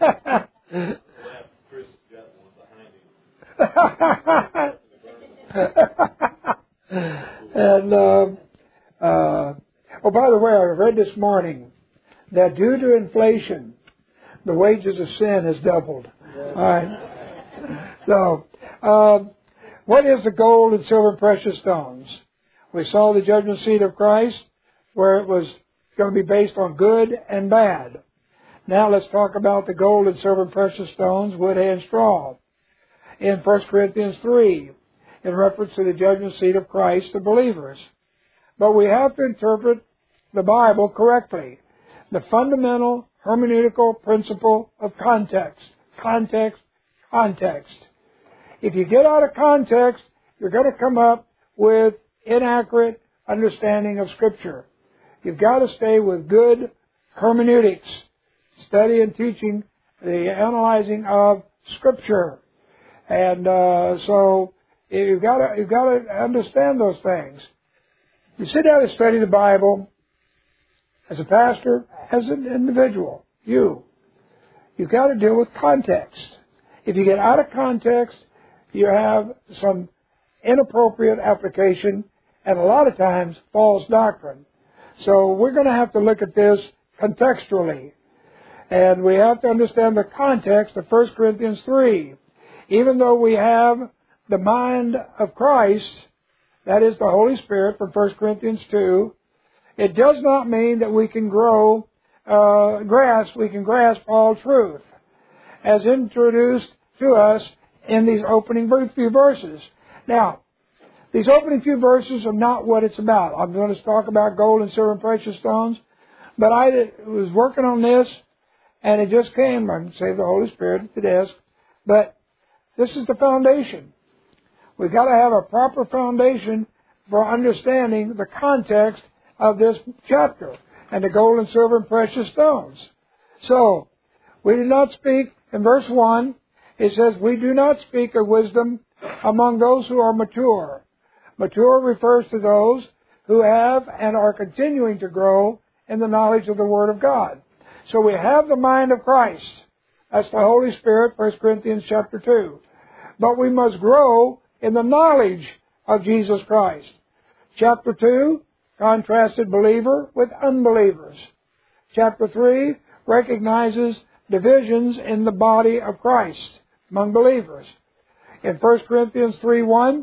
and uh, uh, oh, by the way, I read this morning that due to inflation, the wages of sin has doubled. All right. So. Um, what is the gold and silver and precious stones? We saw the judgment seat of Christ, where it was going to be based on good and bad. Now let's talk about the gold and silver and precious stones, wood, hay, and straw. In First Corinthians three, in reference to the judgment seat of Christ, the believers. But we have to interpret the Bible correctly. The fundamental hermeneutical principle of context. Context, context. If you get out of context, you're going to come up with inaccurate understanding of Scripture. You've got to stay with good hermeneutics, study and teaching the analyzing of Scripture. And uh, so you've got to you've got to understand those things. You sit down and study the Bible as a pastor, as an individual, you. You've got to deal with context. If you get out of context, you have some inappropriate application and a lot of times false doctrine. So we're going to have to look at this contextually. And we have to understand the context of First Corinthians three. Even though we have the mind of Christ, that is the Holy Spirit from First Corinthians two, it does not mean that we can grow, uh, grasp, we can grasp all truth as introduced to us in these opening few verses. Now, these opening few verses are not what it's about. I'm going to talk about gold and silver and precious stones, but I was working on this, and it just came. I can save the Holy Spirit at the desk, but this is the foundation. We've got to have a proper foundation for understanding the context of this chapter and the gold and silver and precious stones. So, we do not speak, in verse one, it says, we do not speak of wisdom among those who are mature. Mature refers to those who have and are continuing to grow in the knowledge of the Word of God. So we have the mind of Christ. That's the Holy Spirit, First Corinthians chapter two. But we must grow in the knowledge of Jesus Christ. Chapter two contrasted believer with unbelievers. Chapter three recognizes divisions in the body of Christ among believers. In First Corinthians three one,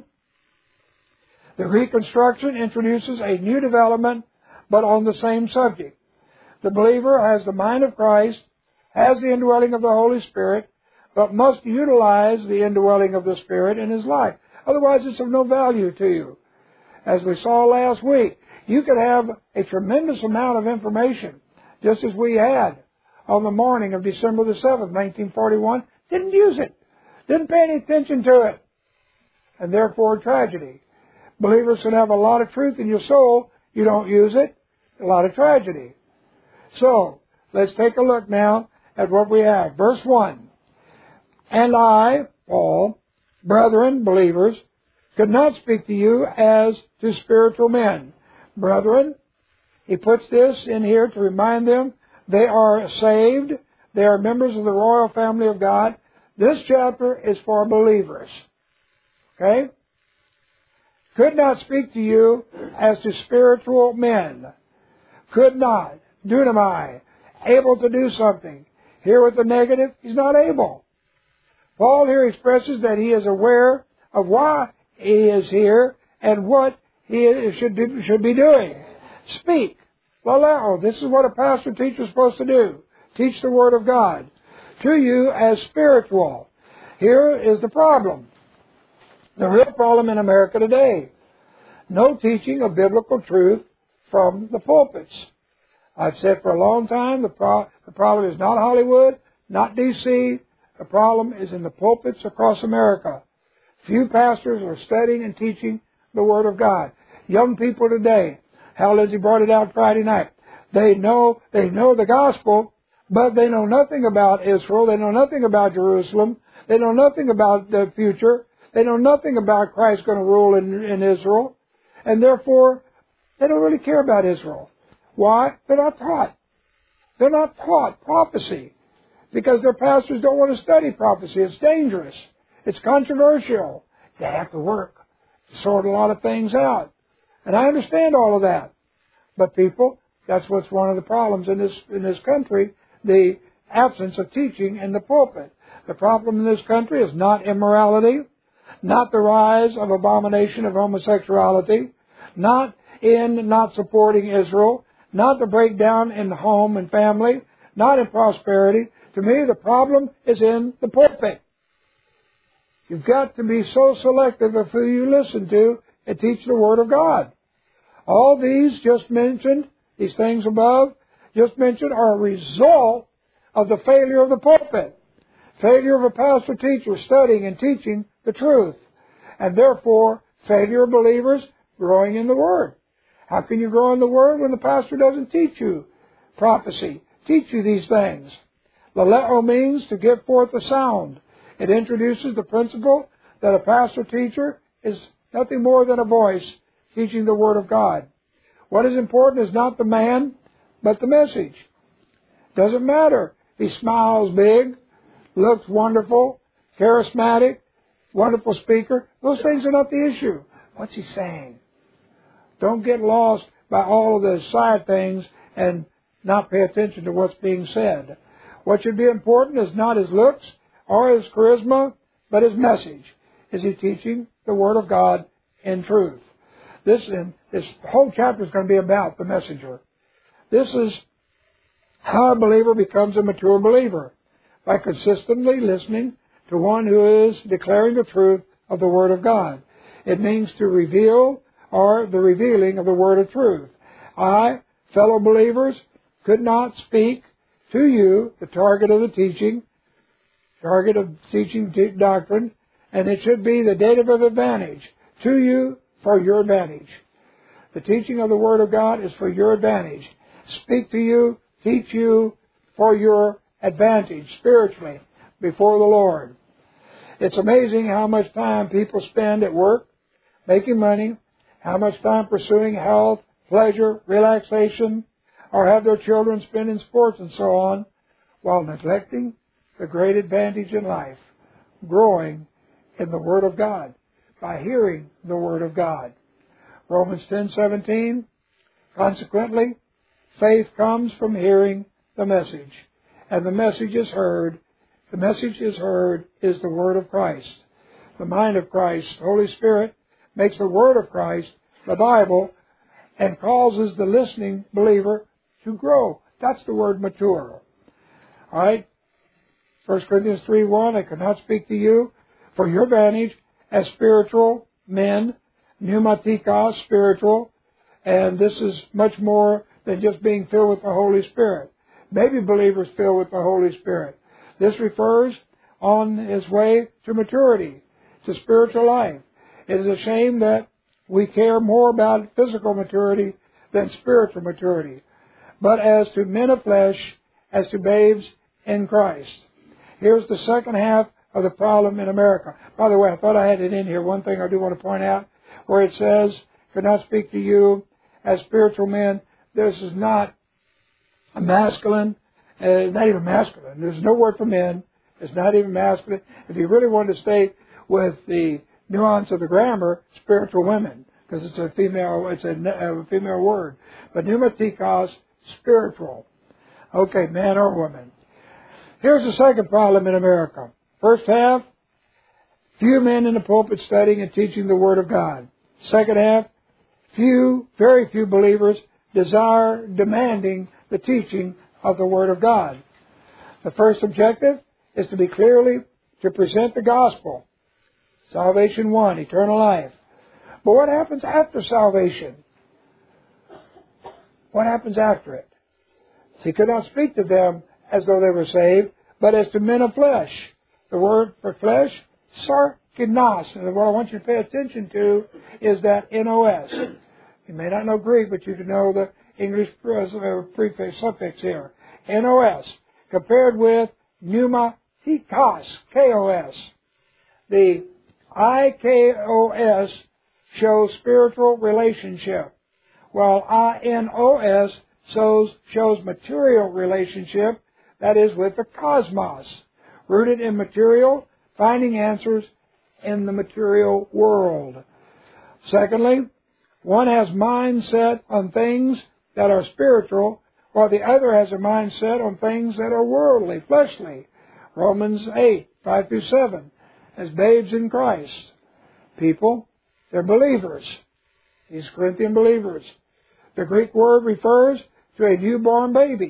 the reconstruction introduces a new development, but on the same subject. The believer has the mind of Christ, has the indwelling of the Holy Spirit, but must utilize the indwelling of the Spirit in his life. Otherwise, it's of no value to you. As we saw last week, you could have a tremendous amount of information, just as we had on the morning of December the seventh, nineteen forty-one. Didn't use it. Didn't pay any attention to it. And therefore, tragedy. Believers can have a lot of truth in your soul. You don't use it. A lot of tragedy. So, let's take a look now at what we have. Verse one. And I, Paul, brethren, believers, could not speak to you as to spiritual men. Brethren, he puts this in here to remind them they are saved. They are members of the royal family of God. This chapter is for believers. Okay? Could not speak to you as to spiritual men. Could not. Dunamai. Able to do something. Here with the negative, he's not able. Paul here expresses that he is aware of why he is here and what he should do, should be doing. Speak. Laleo. This is what a pastor teacher is supposed to do. Teach the Word of God to you as spiritual. Here is the problem. The real problem in America today. No teaching of biblical truth from the pulpits. I've said for a long time the, pro- the problem is not Hollywood, not D C. The problem is in the pulpits across America. Few pastors are studying and teaching the Word of God. Young people today, Hal Lindsey brought it out Friday night. They know they know the gospel, but they know nothing about Israel. They know nothing about Jerusalem. They know nothing about the future. They know nothing about Christ going to rule in, in Israel. And therefore, they don't really care about Israel. Why? They're not taught. They're not taught prophecy. Because their pastors don't want to study prophecy. It's dangerous. It's controversial. They have to work to sort a lot of things out. And I understand all of that. But people, that's what's one of the problems in this in this country, the absence of teaching in the pulpit. The problem in this country is not immorality, not the rise of abomination of homosexuality, not in not supporting Israel, not the breakdown in home and family, not in prosperity. To me, the problem is in the pulpit. You've got to be so selective of who you listen to and teach the Word of God. All these just mentioned, these things above, just mentioned, are a result of the failure of the pulpit. Failure of a pastor teacher studying and teaching the truth. And therefore, failure of believers growing in the Word. How can you grow in the Word when the pastor doesn't teach you prophecy, teach you these things? Laleo means to give forth a sound. It introduces the principle that a pastor teacher is nothing more than a voice teaching the Word of God. What is important is not the man, but the message. Doesn't matter. He smiles big, looks wonderful, charismatic, wonderful speaker. Those things are not the issue. What's he saying? Don't get lost by all of the side things and not pay attention to what's being said. What should be important is not his looks or his charisma, but his message. Is he teaching the Word of God in truth? This, this whole chapter is going to be about the messenger. This is how a believer becomes a mature believer, by consistently listening to one who is declaring the truth of the Word of God. It means to reveal or the revealing of the Word of truth. I, fellow believers, could not speak to you, the target of the teaching, target of teaching doctrine, and it should be the dative of advantage to you for your advantage. The teaching of the Word of God is for your advantage. Speak to you, teach you for your advantage spiritually before the Lord. It's amazing how much time people spend at work, making money, how much time pursuing health, pleasure, relaxation, or have their children spend in sports and so on, while neglecting the great advantage in life, growing in the Word of God, by hearing the Word of God. Romans ten seventeen, consequently, faith comes from hearing the message, and the message is heard. The message is heard is the Word of Christ. The mind of Christ, Holy Spirit, makes the Word of Christ, the Bible, and causes the listening believer to grow. That's the word mature. All right? First Corinthians three one, I cannot speak to you for your advantage as spiritual men, pneumatikos, spiritual, and this is much more than just being filled with the Holy Spirit. Maybe believers filled with the Holy Spirit. This refers on his way to maturity, to spiritual life. It is a shame that we care more about physical maturity than spiritual maturity. But as to men of flesh, as to babes in Christ. Here's the second half of the problem in America. By the way, I thought I had it in here. One thing I do want to point out, where it says, could not speak to you as spiritual men. This is not a masculine, uh, not even masculine. There's no word for men. It's not even masculine. If you really want to stay with the nuance of the grammar, spiritual women, because it's a female, it's a, a female word. But pneumatikos, spiritual. Okay, man or woman. Here's the second problem in America. First half, few men in the pulpit studying and teaching the Word of God. Second half, few, very few believers desire, demanding the teaching of the Word of God. The first objective is to be clearly to present the gospel. Salvation one, eternal life. But what happens after salvation? What happens after it? He could not speak to them as though they were saved, but as to men of flesh. The word for flesh, sarkinos. And what I want you to pay attention to is that N O S. You may not know Greek, but you can know the English prefix, suffix here. N O S, compared with pneumatikos, K O S. The I K O S shows spiritual relationship, while I N O S shows, shows material relationship, that is with the cosmos, rooted in material, finding answers in the material world. Secondly, one has mind set on things that are spiritual, while the other has a mind set on things that are worldly, fleshly. Romans eight, five through seven, as babes in Christ. People, they're believers. These Corinthian believers. The Greek word refers to a newborn baby.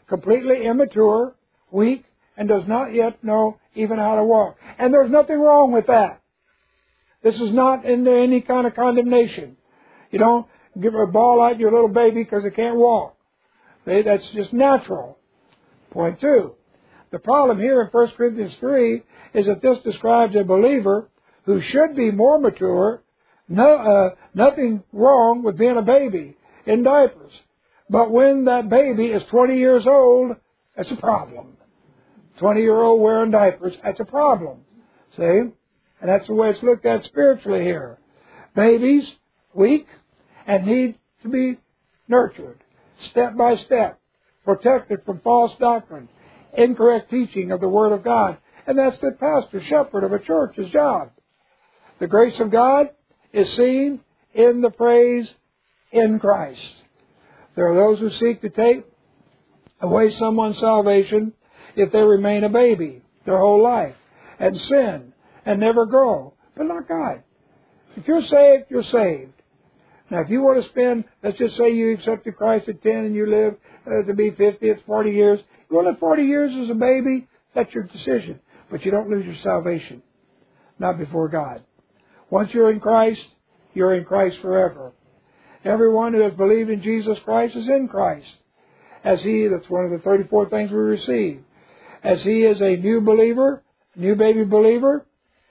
completely immature, weak, and does not yet know even how to walk. And there's nothing wrong with that. This is not into any kind of condemnation. You don't give a ball out to your little baby because it can't walk. Okay? That's just natural. Point two. The problem here in First Corinthians three is that this describes a believer who should be more mature. No, uh, nothing wrong with being a baby in diapers. But when that baby is twenty years old, that's a problem. twenty-year-old wearing diapers, that's a problem. See? And that's the way it's looked at spiritually here. Babies, weak, and need to be nurtured, step by step, protected from false doctrine, incorrect teaching of the Word of God. And that's the pastor, shepherd of a church's job. The grace of God is seen in the phrase, in Christ. There are those who seek to take away someone's salvation if they remain a baby their whole life and sin and never grow. But not God. If you're saved, you're saved. Now, if you want to spend, let's just say you accepted Christ at ten and you live uh, to be fifty, it's forty years. You want to live forty years as a baby, that's your decision. But you don't lose your salvation. Not before God. Once you're in Christ, you're in Christ forever. Everyone who has believed in Jesus Christ is in Christ. As He, that's one of the thirty-four things we receive. As He is a new believer, new baby believer,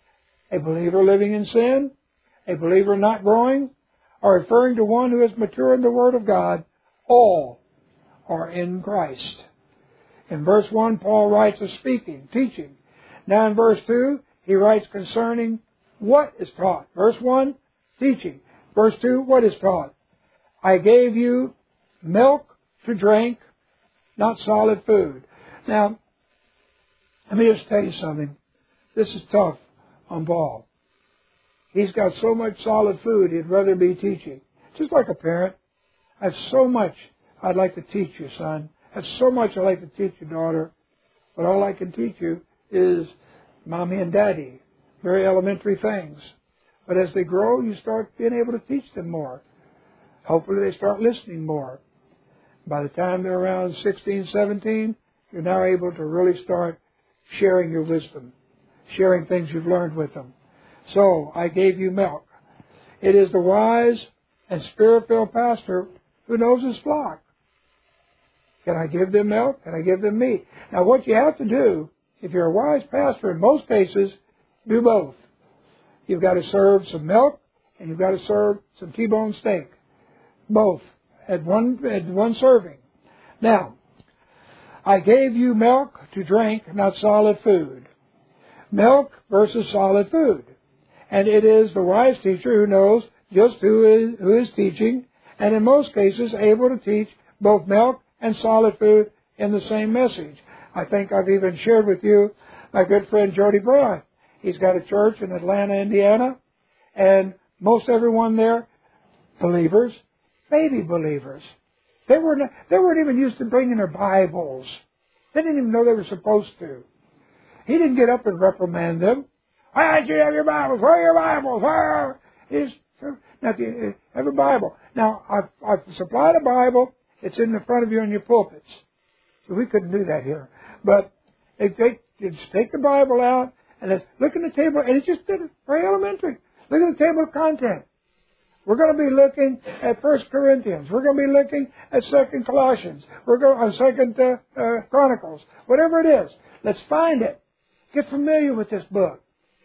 a believer living in sin, a believer not growing, are referring to one who is mature in the Word of God. All are in Christ. In verse one, Paul writes of speaking, teaching. Now in verse two, he writes concerning what is taught. Verse one, teaching. Verse two, what is taught? I gave you milk to drink, not solid food. Now, let me just tell you something. This is tough on Paul. He's got so much solid food, he'd rather be teaching. Just like a parent. I have so much I'd like to teach you, son. I have so much I'd like to teach you, daughter. But all I can teach you is mommy and daddy. Very elementary things. But as they grow, you start being able to teach them more. Hopefully they start listening more. By the time they're around sixteen, seventeen, you're now able to really start sharing your wisdom, sharing things you've learned with them. So, I gave you milk. It is the wise and spirit-filled pastor who knows his flock. Can I give them milk? Can I give them meat? Now, what you have to do, if you're a wise pastor, in most cases, do both. You've got to serve some milk, and you've got to serve some T-bone steak. Both at one, at one serving. Now, I gave you milk to drink, not solid food. Milk versus solid food. And it is the wise teacher who knows just who is, who is teaching, and in most cases able to teach both milk and solid food in the same message. I think I've even shared with you my good friend Jody Brown. He's got a church in Atlanta, Indiana, and most everyone there, believers, baby believers. They weren't, they weren't even used to bringing their Bibles. They didn't even know they were supposed to. He didn't get up and reprimand them. Why don't you have your Bibles? Where are your Bibles? Where? He's, now, you have a Bible. Now, I've, I've supplied a Bible. It's in the front of you in your pulpits. So we couldn't do that here. But they, they, they just take the Bible out and let's look at the table. And it's just very elementary. Look at the table of content. We're going to be looking at First Corinthians. We're going to be looking at Second Colossians. We're going on Second uh, uh, Chronicles. Whatever it is, let's find it. Get familiar with this book.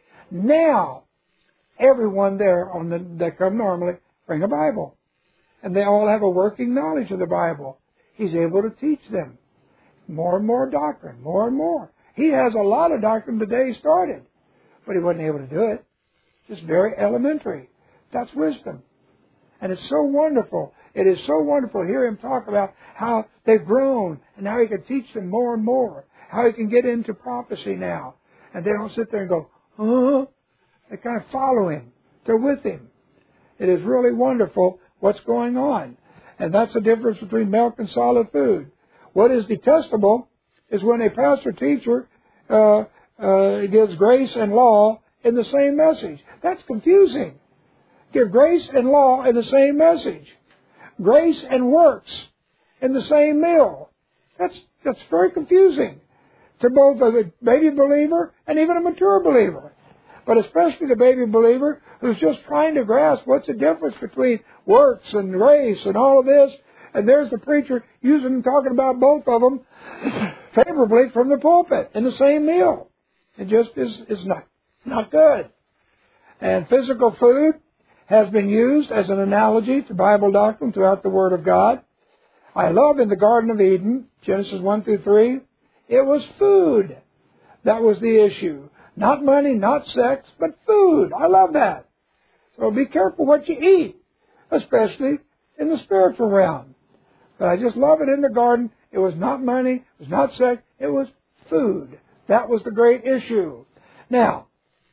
Now, everyone there on the, that come normally bring a Bible. And they all have a working knowledge of the Bible. He's able to teach them more and more doctrine, more and more. He has a lot of doctrine the day he started, but he wasn't able to do it. Just very elementary. That's wisdom. And it's so wonderful. It is so wonderful to hear him talk about how they've grown and how he can teach them more and more. How he can get into prophecy now. And they don't sit there and go, huh? They kind of follow him. They're with him. It is really wonderful what's going on. And that's the difference between milk and solid food. What is detestable is when a pastor-teacher uh, uh, gives grace and law in the same message. That's confusing. Give grace and law in the same message. Grace and works in the same meal. That's, that's very confusing to both a baby believer and even a mature believer. But especially the baby believer who's just trying to grasp what's the difference between works and race and all of this. And there's the preacher using and talking about both of them favorably from the pulpit in the same meal. It just is, is not, not good. And physical food has been used as an analogy to Bible doctrine throughout the Word of God. I love in the Garden of Eden, Genesis one through three, it was food that was the issue. Not money, not sex, but food. I love that. So be careful what you eat, especially in the spiritual realm. But I just love it in the garden. It was not money, it was not sex, it was food. That was the great issue. Now,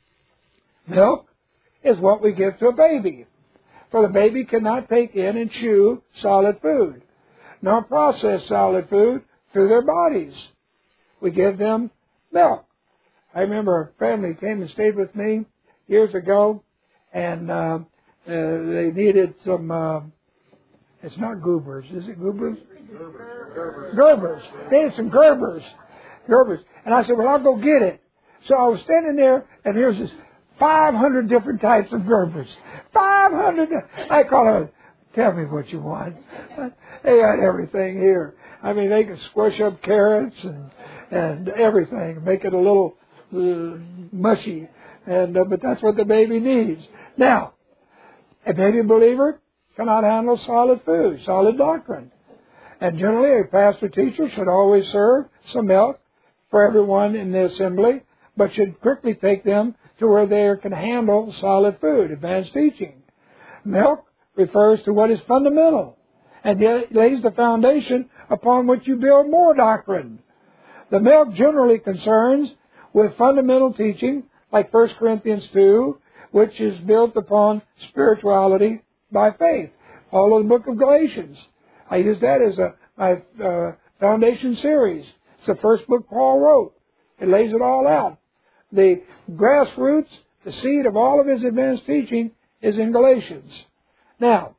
milk is what we give to a baby. For the baby cannot take in and chew solid food, nor process solid food through their bodies. We give them milk. I remember a family came and stayed with me years ago, and uh, uh, they needed some, uh, it's not Goobers, is it Goobers? Gerbers. Gerbers. They needed some Gerbers. Gerbers. And I said, well, I'll go get it. So I was standing there, and here's this five hundred different types of Gerbers. five hundred. I call her, tell me what you want. They got everything here. I mean, they can squish up carrots and, and everything, make it a little uh, mushy. And uh, but that's what the baby needs. Now, a baby believer cannot handle solid food, solid doctrine. And generally, a pastor teacher should always serve some milk for everyone in the assembly, but should quickly take them to where they can handle solid food, advanced teaching. Milk refers to what is fundamental and yet lays the foundation upon which you build more doctrine. The milk generally concerns with fundamental teaching, like First Corinthians two, which is built upon spirituality by faith. All of the book of Galatians. I use that as a my uh, foundation series. It's the first book Paul wrote. It lays it all out. The grassroots, the seed of all of his advanced teaching is in Galatians. Now,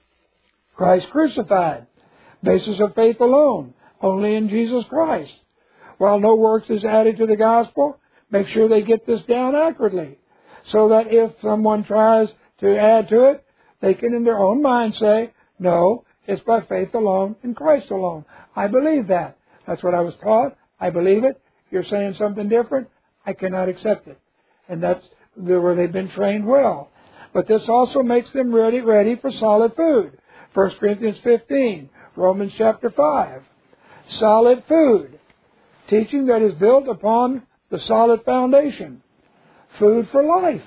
Christ crucified. Basis of faith alone. Only in Jesus Christ. While no works is added to the gospel, make sure they get this down accurately. So that if someone tries to add to it, they can in their own mind say, no, it's by faith alone in Christ alone. I believe that. That's what I was taught. I believe it. You're saying something different, I cannot accept it. And that's where they've been trained well. But this also makes them ready, ready for solid food. First Corinthians fifteen, Romans chapter five. Solid food. Teaching that is built upon the solid foundation. Food for life.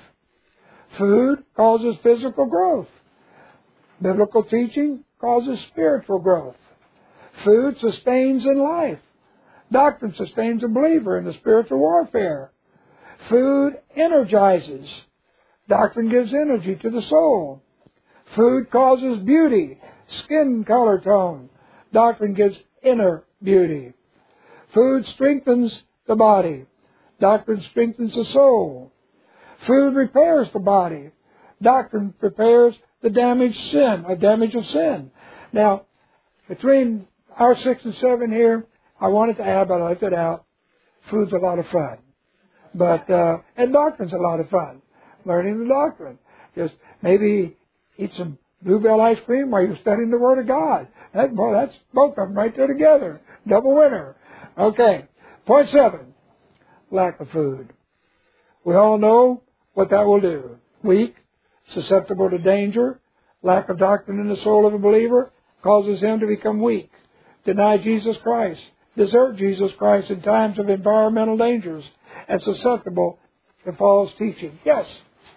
Food causes physical growth. Biblical teaching causes spiritual growth. Food sustains in life. Doctrine sustains a believer in the spiritual warfare. Food energizes. Doctrine gives energy to the soul. Food causes beauty, skin color tone. Doctrine gives inner beauty. Food strengthens the body. Doctrine strengthens the soul. Food repairs the body. Doctrine repairs the damaged sin, a damage of sin. Now, between our six and seven here, I wanted to add, but I left it out. Food's a lot of fun. But, uh, and doctrine's a lot of fun. Learning the doctrine. Just maybe eat some Bluebell ice cream while you're studying the Word of God. That, boy, that's both of them right there together. Double winner. Okay. Point seven. Lack of food. We all know what that will do. Weak, susceptible to danger, lack of doctrine in the soul of a believer causes him to become weak, deny Jesus Christ, desert Jesus Christ in times of environmental dangers, and susceptible to false teaching. Yes?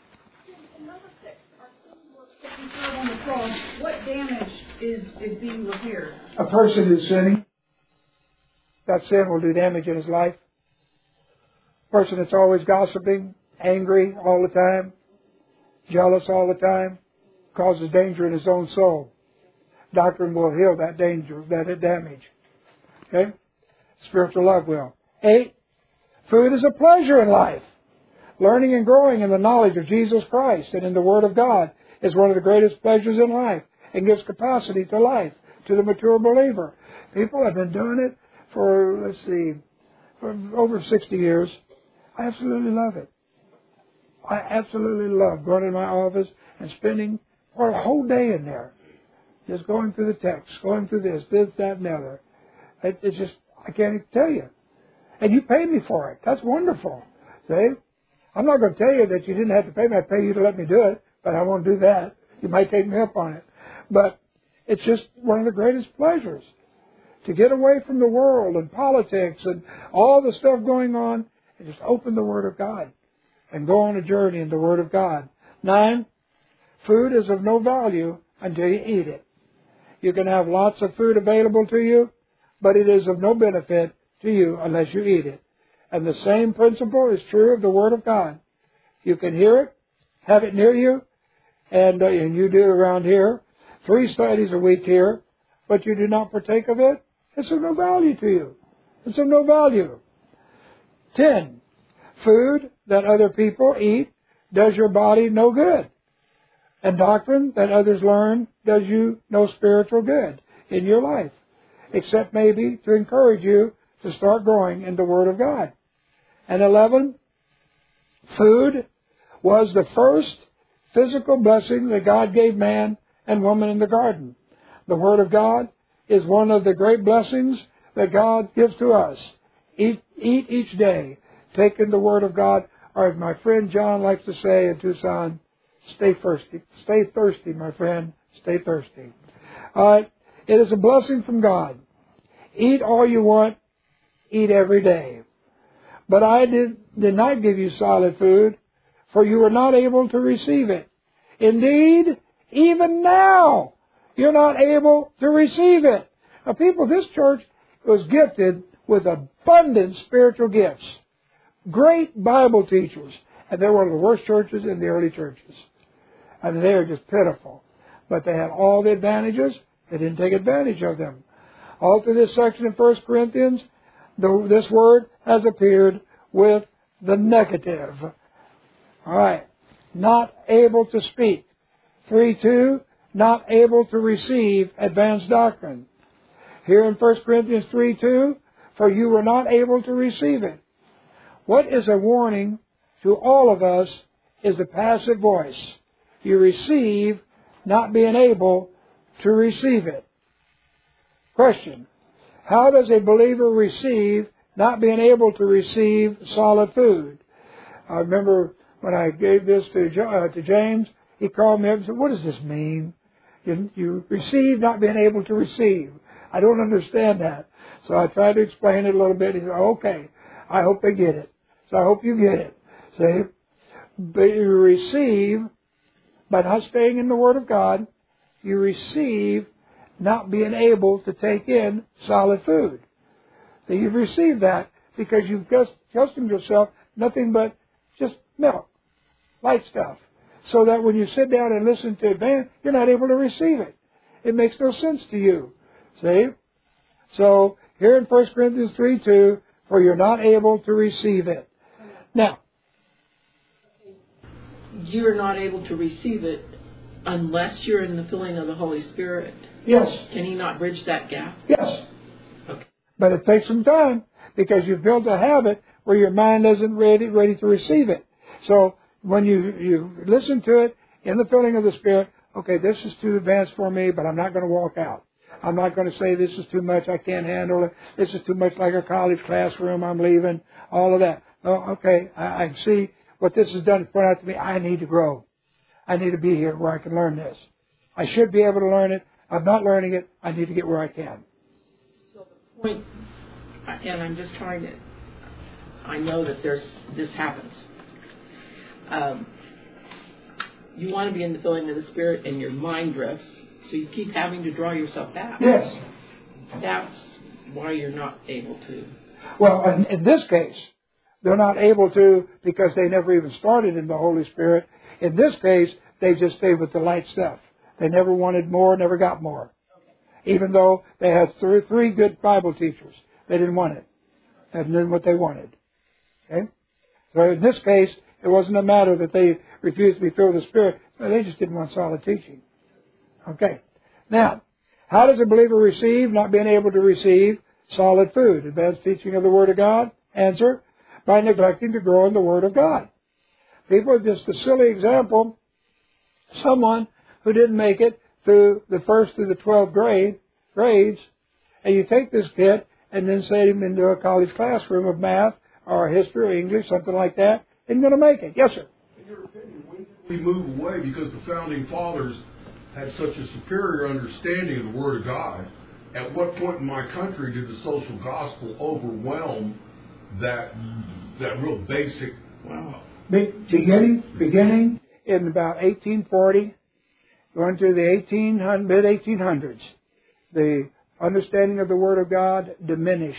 Number six, our taking care of on the cross, what damage is, is being repaired? A person who's sinning, that sin will do damage in his life. A person that's always gossiping, angry all the time, jealous all the time, causes danger in his own soul. Doctrine will heal that danger, that damage. Okay? Spiritual love will. Eight, food is a pleasure in life. Learning and growing in the knowledge of Jesus Christ and in the Word of God is one of the greatest pleasures in life and gives capacity to life to the mature believer. People have been doing it for, let's see, for over sixty years. I absolutely love it. I absolutely love going to my office and spending for a whole day in there. Just going through the text, going through this, this, that, and the other. It, it's just, I can't even tell you. And you pay me for it. That's wonderful. See? I'm not going to tell you that you didn't have to pay me. I pay you to let me do it, but I won't do that. You might take me up on it. But it's just one of the greatest pleasures to get away from the world and politics and all the stuff going on and just open the Word of God and go on a journey in the Word of God. Nine, food is of no value until you eat it. You can have lots of food available to you, but it is of no benefit to you unless you eat it. And the same principle is true of the Word of God. You can hear it, have it near you, and, uh, and you do around here, three studies a week here, but you do not partake of it, it's of no value to you. It's of no value. Ten, food that other people eat does your body no good. And doctrine that others learn does you no spiritual good in your life, except maybe to encourage you to start growing in the Word of God. And eleven, food was the first physical blessing that God gave man and woman in the garden. The Word of God is one of the great blessings that God gives to us. Eat, eat each day. Take in the Word of God, or as my friend John likes to say in Tucson, stay thirsty. Stay thirsty, my friend. Stay thirsty. All right. It is a blessing from God. Eat all you want. Eat every day. But I did, did not give you solid food, for you were not able to receive it. Indeed, even now, you're not able to receive it. Now, people, this church was gifted with abundant spiritual gifts. Great Bible teachers. And they're one of the worst churches in the early churches. I mean, they are just pitiful. But they had all the advantages. They didn't take advantage of them. All through this section in First Corinthians, the, this word has appeared with the negative. All right. Not able to speak. three two, not able to receive advanced doctrine. Here in First Corinthians three two, for you were not able to receive it. What is a warning to all of us is a passive voice. You receive, not being able to receive it. Question. How does a believer receive, not being able to receive solid food? I remember when I gave this to, uh, to James, he called me up and said, what does this mean? You, you receive, not being able to receive. I don't understand that. So I tried to explain it a little bit. He said, okay, I hope they get it. So I hope you get it. See? But you receive, by not staying in the Word of God, you receive not being able to take in solid food. So you've received that because you've just accustomed yourself nothing but just milk, light stuff. So that when you sit down and listen to advance, you're not able to receive it. It makes no sense to you. See? So here in First Corinthians three two, for you're not able to receive it. Now, you're not able to receive it unless you're in the filling of the Holy Spirit. Yes. Can He not bridge that gap? Yes. Okay. But it takes some time because you've built a habit where your mind isn't ready, ready to receive it. So when you, you listen to it in the filling of the Spirit, okay, this is too advanced for me, but I'm not going to walk out. I'm not going to say this is too much, I can't handle it. This is too much like a college classroom, I'm leaving, all of that. Oh, okay, I, I see what this has done to point out to me. I need to grow. I need to be here where I can learn this. I should be able to learn it. I'm not learning it. I need to get where I can. So the point, and I'm just trying to, I know that there's this happens. Um, you want to be in the filling of the Spirit and your mind drifts, so you keep having to draw yourself back. Yes. That's why you're not able to. Well, in, in this case, they're not able to because they never even started in the Holy Spirit. In this case, they just stayed with the light stuff. They never wanted more, never got more. Okay. Even though they had three, three good Bible teachers. They didn't want it. They didn't what they wanted. Okay? So in this case, it wasn't a matter that they refused to be filled with the Spirit. They just didn't want solid teaching. Okay. Now, how does a believer receive, not being able to receive solid food. Advanced teaching of the Word of God. Answer, by neglecting to grow in the Word of God. People, just a silly example, someone who didn't make it through the first through the twelfth grade, grades, and you take this kid and then send him into a college classroom of math or history or English, something like that, isn't going to make it. Yes, sir? In your opinion, when did we move away because the Founding Fathers had such a superior understanding of the Word of God? At what point in my country did the social gospel overwhelm that that real basic, wow. Be- beginning, beginning in about eighteen forty, going through the eighteen hundred, mid eighteen hundreds, the understanding of the Word of God diminished,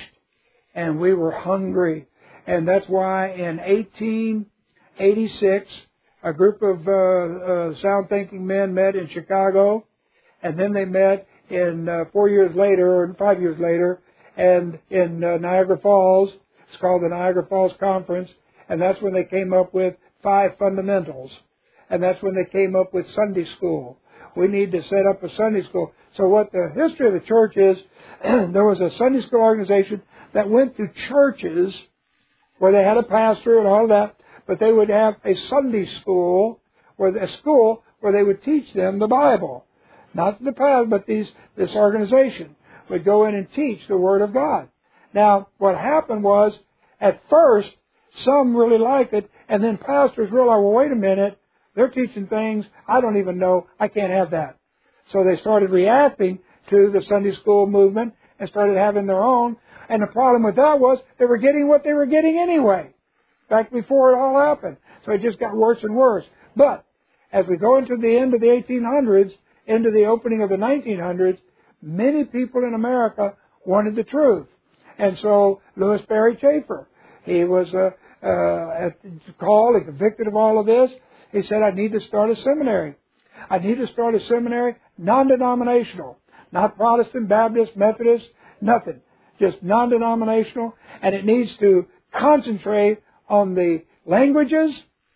and we were hungry. And that's why in eighteen eighty-six, a group of uh, uh, sound-thinking men met in Chicago, and then they met in uh, four years later, or five years later, and in uh, Niagara Falls. It's called the Niagara Falls Conference, and that's when they came up with five fundamentals. And that's when they came up with Sunday school. We need to set up a Sunday school. So what the history of the church is, there was a Sunday school organization that went to churches where they had a pastor and all that, but they would have a Sunday school, or a school where they would teach them the Bible. Not the pastor, but these, this organization would go in and teach the Word of God. Now, what happened was, at first, some really liked it, and then pastors realized, well, wait a minute, they're teaching things I don't even know. I can't have that. So they started reacting to the Sunday school movement and started having their own. And the problem with that was they were getting what they were getting anyway, back before it all happened. So it just got worse and worse. But as we go into the end of the eighteen hundreds, into the opening of the nineteen hundreds, many people in America wanted the truth. And so Louis Barry Chafer, he was uh, uh, called and convicted of all of this. He said, I need to start a seminary. I need to start a seminary, non-denominational, not Protestant, Baptist, Methodist, nothing. Just non-denominational. And it needs to concentrate on the languages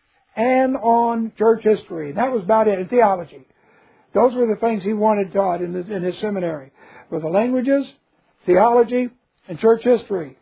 and on church history. And that was about it, and theology. Those were the things he wanted taught in his, in his seminary, were the languages, theology, and church history.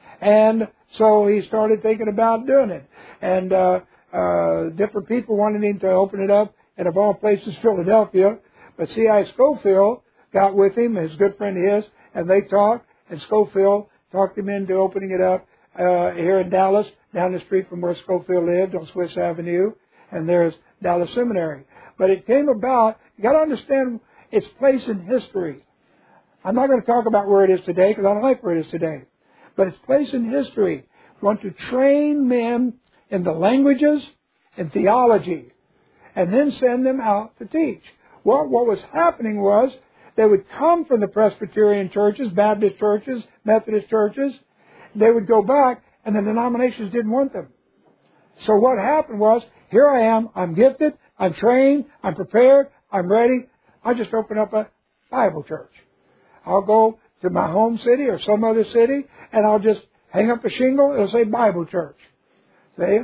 And so he started thinking about doing it. And uh, uh, different people wanted him to open it up, and of all places, Philadelphia. But C I Scofield got with him, his good friend his, and they talked, and Scofield talked him into opening it up uh, here in Dallas, down the street from where Scofield lived on Swiss Avenue, and there's Dallas Seminary. But it came about, you got to understand its place in history. I'm not going to talk about where it is today, because I don't like where it is today. But its place in history. We want to train men in the languages and theology, and then send them out to teach. Well, what was happening was, they would come from the Presbyterian churches, Baptist churches, Methodist churches. They would go back, and the denominations didn't want them. So what happened was, here I am, I'm gifted, I'm trained, I'm prepared, I'm ready. I'll just open up a Bible church. I'll go to my home city or some other city, and I'll just hang up a shingle. It'll say Bible Church. See?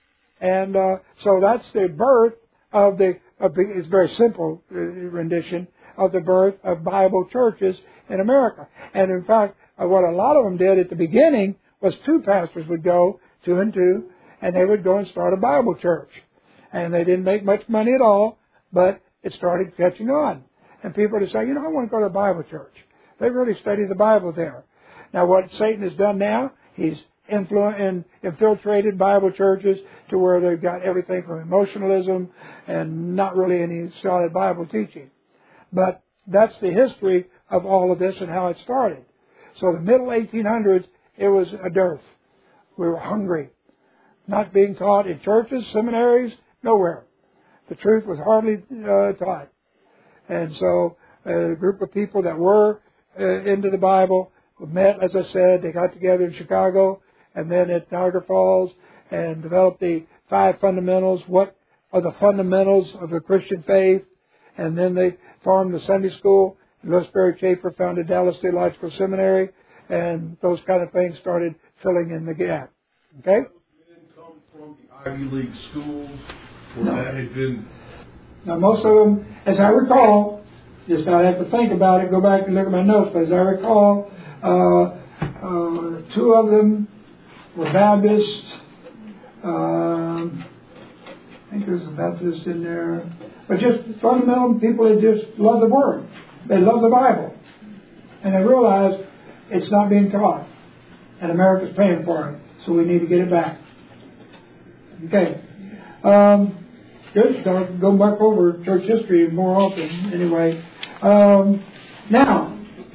And uh, so that's the birth of the, of the, it's a very simple rendition of the birth of Bible churches in America. And in fact, uh, what a lot of them did at the beginning was two pastors would go, two and two, and they would go and start a Bible church. And they didn't make much money at all, but it started catching on. And people would say, you know, I want to go to a Bible church. They really study the Bible there. Now, what Satan has done now, he's influ- infiltrated Bible churches to where they've got everything from emotionalism and not really any solid Bible teaching. But that's the history of all of this and how it started. So the middle eighteen hundreds, it was a dearth. We were hungry. Not being taught in churches, seminaries, nowhere. The truth was hardly uh, taught. And so a group of people that were uh, into the Bible met, as I said, they got together in Chicago and then at Niagara Falls and developed the five fundamentals. What are the fundamentals of the Christian faith? And then they formed the Sunday school. Louis Barry Chafer founded Dallas Theological Seminary, and those kind of things started filling in the gap. Okay? Did come from the Ivy League schools where No. that had been? Now, most of them, as I recall, just I have to think about it, go back and look at my notes, but as I recall, Uh, uh, two of them were Baptists. Um, I think there's a Baptist in there. But just fundamental people that just love the Word. They love the Bible. And they realize it's not being taught. And America's paying for it. So we need to get it back. Okay. Um, good. Don't go back over church history more often. Anyway. Um, now,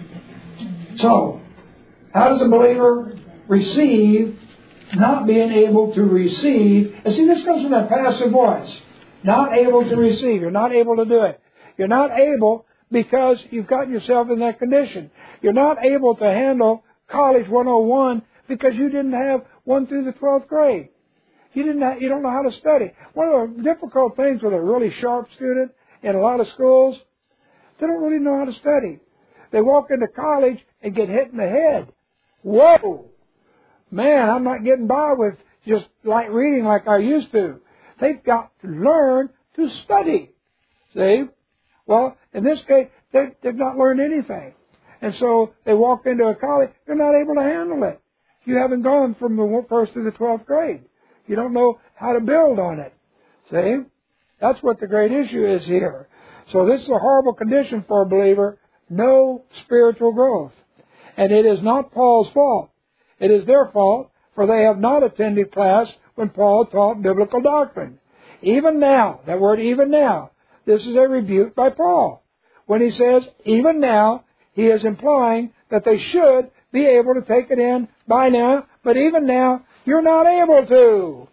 so, how does a believer receive not being able to receive? And see, this comes from that passive voice. Not able to receive. You're not able to do it. You're not able because you've gotten yourself in that condition. You're not able to handle College one oh one because you didn't have one through the twelfth grade. You didn't have, you don't know how to study. One of the difficult things with a really sharp student in a lot of schools, they don't really know how to study. They walk into college and get hit in the head. Whoa! Man, I'm not getting by with just light reading like I used to. They've got to learn to study. See? Well, in this case, they, they've not learned anything. And so they walk into a college, they're not able to handle it. You haven't gone from the first to the twelfth grade. You don't know how to build on it. See? That's what the great issue is here. So this is a horrible condition for a believer. No spiritual growth. And it is not Paul's fault. It is their fault, for they have not attended class when Paul taught biblical doctrine. Even now, that word even now, this is a rebuke by Paul. When he says even now, he is implying that they should be able to take it in by now, but even now, you're not able to.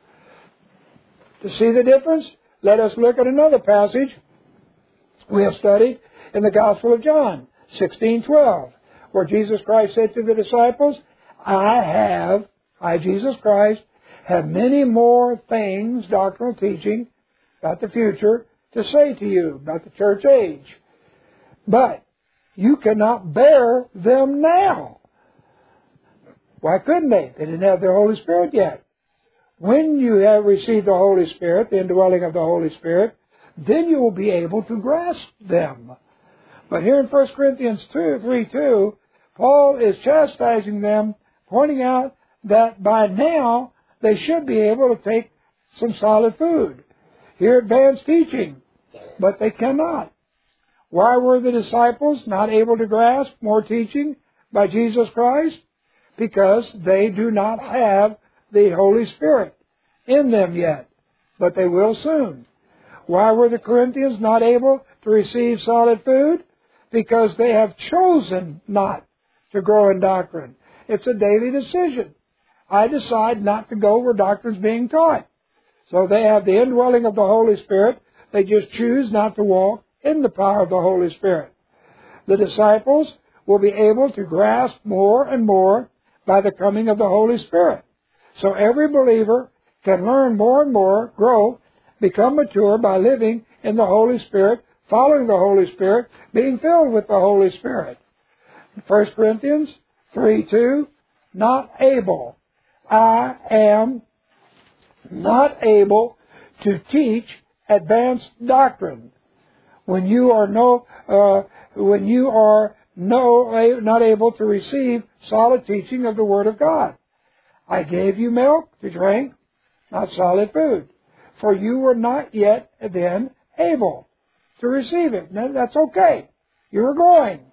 To see the difference, let us look at another passage we have studied in the Gospel of John, sixteen twelve, where Jesus Christ said to the disciples, I have, I, Jesus Christ, have many more things, doctrinal teaching, about the future, to say to you, about the church age. But you cannot bear them now. Why couldn't they? They didn't have the Holy Spirit yet. When you have received the Holy Spirit, the indwelling of the Holy Spirit, then you will be able to grasp them. But here in First Corinthians two, three two, Paul is chastising them, pointing out that by now they should be able to take some solid food. Hear advanced teaching, but they cannot. Why were the disciples not able to grasp more teaching by Jesus Christ? Because they do not have the Holy Spirit in them yet, but they will soon. Why were the Corinthians not able to receive solid food? Because they have chosen not to grow in doctrine. It's a daily decision. I decide not to go where doctrine is being taught. So they have the indwelling of the Holy Spirit. They just choose not to walk in the power of the Holy Spirit. The disciples will be able to grasp more and more by the coming of the Holy Spirit. So every believer can learn more and more, grow, become mature by living in the Holy Spirit, following the Holy Spirit, being filled with the Holy Spirit. First Corinthians three two, not able. I am not able to teach advanced doctrine. When you are no, uh, when you are no, not able to receive solid teaching of the Word of God. I gave you milk to drink, not solid food, for you were not yet then able to receive it. Now, that's okay. You were going.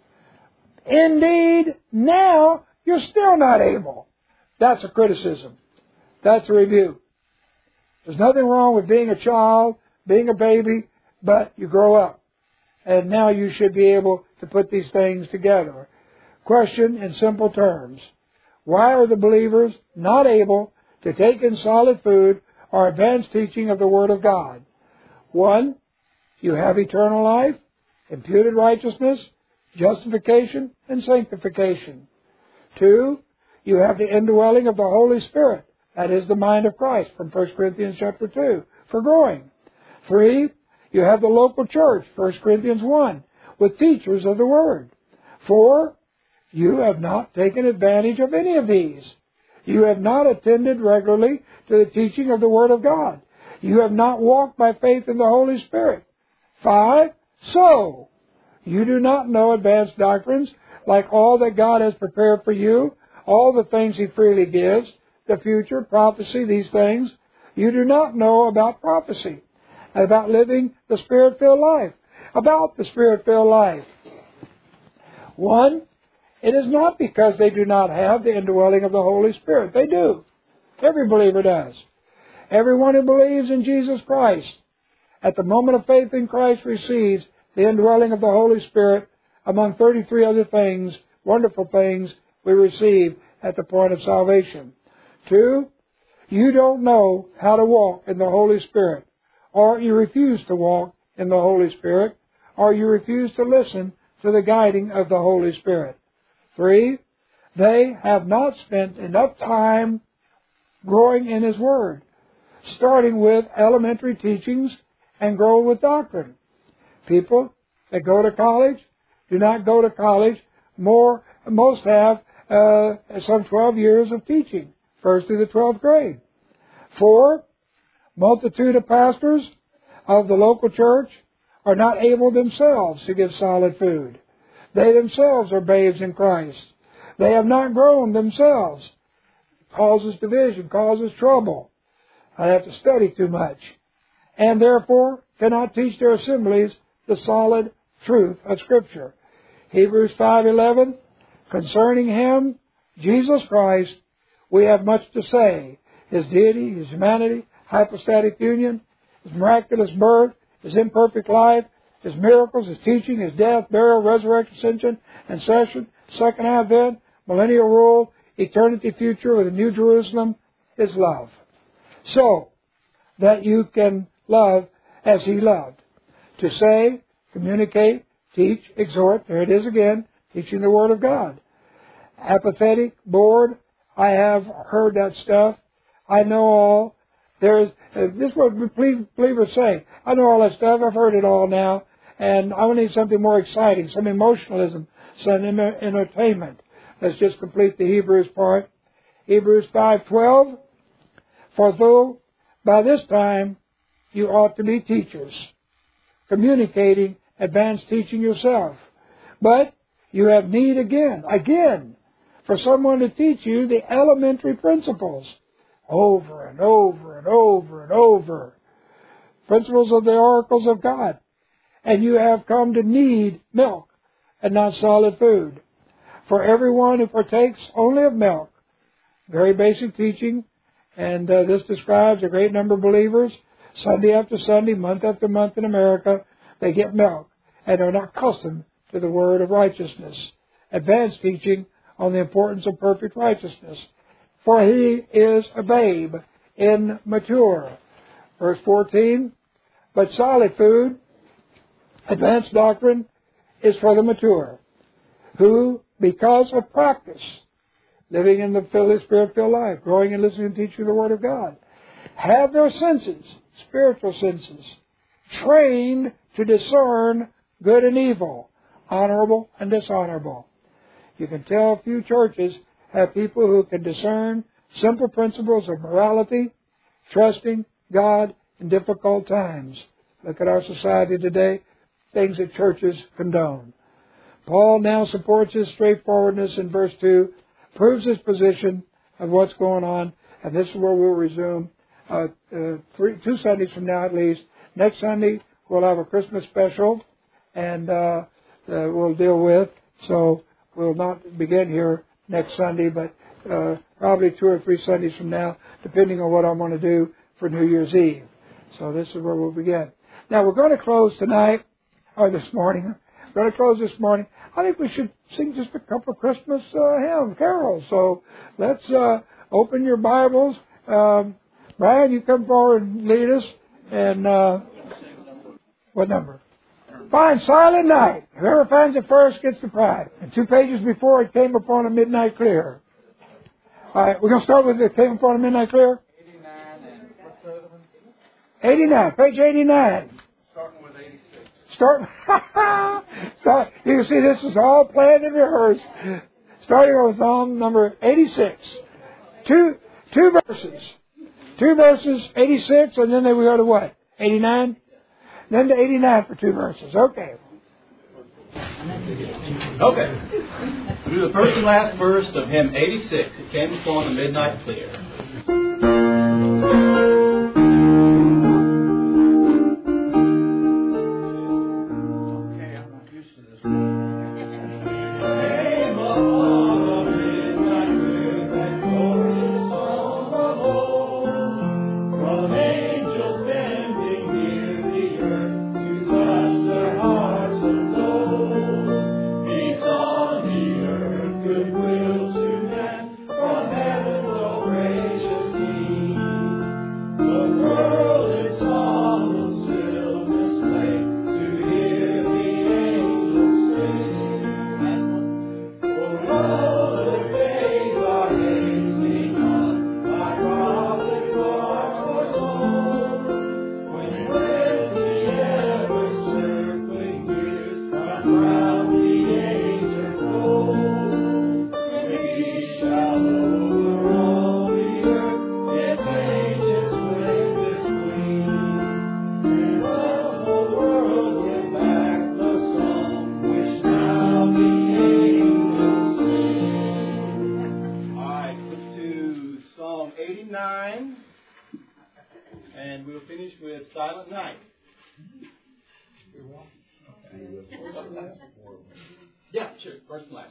Indeed, now you're still not able. That's a criticism. That's a rebuke. There's nothing wrong with being a child, being a baby, but you grow up. And now you should be able to put these things together. Question in simple terms. Why are the believers not able to take in solid food or advanced teaching of the Word of God? One, you have eternal life, imputed righteousness, justification, and sanctification. Two, you have the indwelling of the Holy Spirit. That is the mind of Christ from First Corinthians chapter two, for growing. Three, you have the local church, First Corinthians one, with teachers of the Word. Four, you have not taken advantage of any of these. You have not attended regularly to the teaching of the Word of God. You have not walked by faith in the Holy Spirit. Five, so you do not know advanced doctrines like all that God has prepared for you, all the things He freely gives, the future, prophecy, these things, you do not know about prophecy, about living the Spirit-filled life, about the Spirit-filled life. One, it is not because they do not have the indwelling of the Holy Spirit. They do. Every believer does. Everyone who believes in Jesus Christ, at the moment of faith in Christ, receives the indwelling of the Holy Spirit among thirty-three other things, wonderful things we receive at the point of salvation. Two, you don't know how to walk in the Holy Spirit, or you refuse to walk in the Holy Spirit, or you refuse to listen to the guiding of the Holy Spirit. Three, they have not spent enough time growing in His Word, starting with elementary teachings and growing with doctrine. People that go to college do not go to college. More, most have uh, some twelve years of teaching, first through the twelfth grade. Four, multitude of pastors of the local church are not able themselves to give solid food. They themselves are babes in Christ. They have not grown themselves. It causes division, causes trouble. I have to study too much. And therefore cannot teach their assemblies the solid truth of Scripture. Hebrews five eleven, concerning Him, Jesus Christ, we have much to say. His deity, His humanity, hypostatic union, His miraculous birth, His imperfect life, His miracles, His teaching, His death, burial, resurrection, ascension, and session, second advent, millennial rule, eternity future with a new Jerusalem, His love. So that you can love as He loved. To say, communicate, teach, exhort, there it is again, teaching the Word of God. Apathetic, bored, I have heard that stuff. I know all. There's, uh, this is what believers say. I know all that stuff. I've heard it all now. And I need something more exciting, some emotionalism, some entertainment. Let's just complete the Hebrews part. Hebrews five twelve. For though by this time you ought to be teachers, communicating advanced teaching yourself. But you have need again, again, for someone to teach you the elementary principles over and over and over and over. Principles of the oracles of God. And you have come to need milk and not solid food. For everyone who partakes only of milk, very basic teaching, and uh, this describes a great number of believers, Sunday after Sunday, month after month in America, they get milk, and are not accustomed to the word of righteousness. Advanced teaching on the importance of perfect righteousness. For he is a babe, immature. Verse fourteen, but solid food, advanced doctrine, is for the mature, who, because of practice, living in the Holy Spirit-filled life, growing and listening and teaching the Word of God, have their senses, spiritual senses, trained to discern good and evil, honorable and dishonorable. You can tell a few churches have people who can discern simple principles of morality, trusting God in difficult times. Look at our society today, things that churches condone. Paul now supports his straightforwardness in verse two, proves his position of what's going on, and this is where we'll resume uh, uh, three, two Sundays from now at least. Next Sunday we'll have a Christmas special, and uh, uh, we'll deal with, so we'll not begin here next Sunday, but uh, probably two or three Sundays from now, depending on what I'm going to do for New Year's Eve. So this is where we'll begin. Now we're going to close tonight, or this morning. We're going to close this morning. I think we should sing just a couple of Christmas uh, hymns, carols. So let's uh, open your Bibles. Um, Brian, you come forward and lead us. And uh, what number? Fine, Silent Night. Whoever finds it first gets the prize. And two pages before, it came upon a midnight clear. All right, we're going to start with it came upon a midnight clear. eighty-nine and what's the other one? eighty-nine, page eighty-nine. Starting with eighty-six. Start. Start. You can see this is all planned and rehearsed. Starting with Psalm number eighty-six. Two, two verses. Two verses, eighty-six, and then they go to what? eighty-nine? Then to eighty-nine for two verses. Okay. Okay. We'll do the first and last verse of hymn eighty-six. It came before the midnight clear. And we'll finish with Silent Night. Yeah, sure. First and last.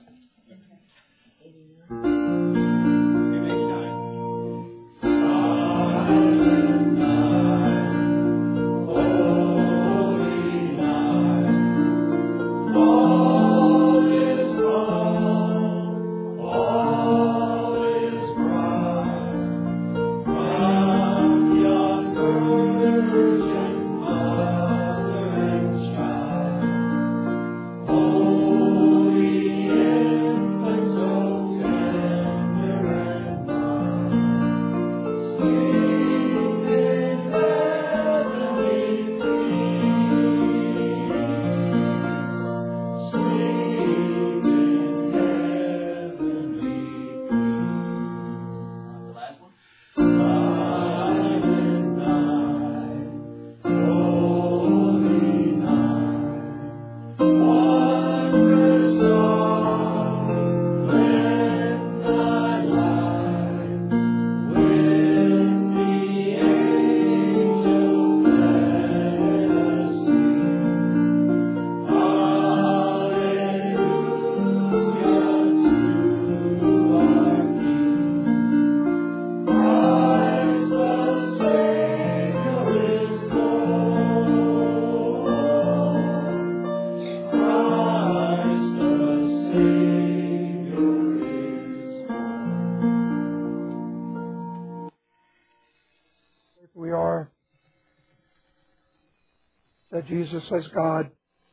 That Jesus as God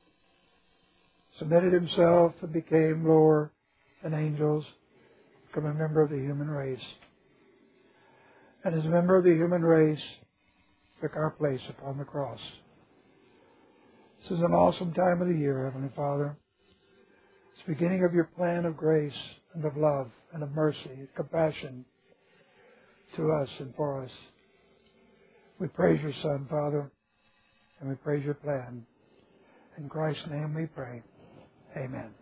submitted himself and became lower than angels, become a member of the human race. And as a member of the human race, took our place upon the cross. This is an awesome time of the year, Heavenly Father. It's the beginning of your plan of grace and of love and of mercy and compassion to us and for us. We praise your Son, Father. And we praise your plan. In Christ's name we pray. Amen.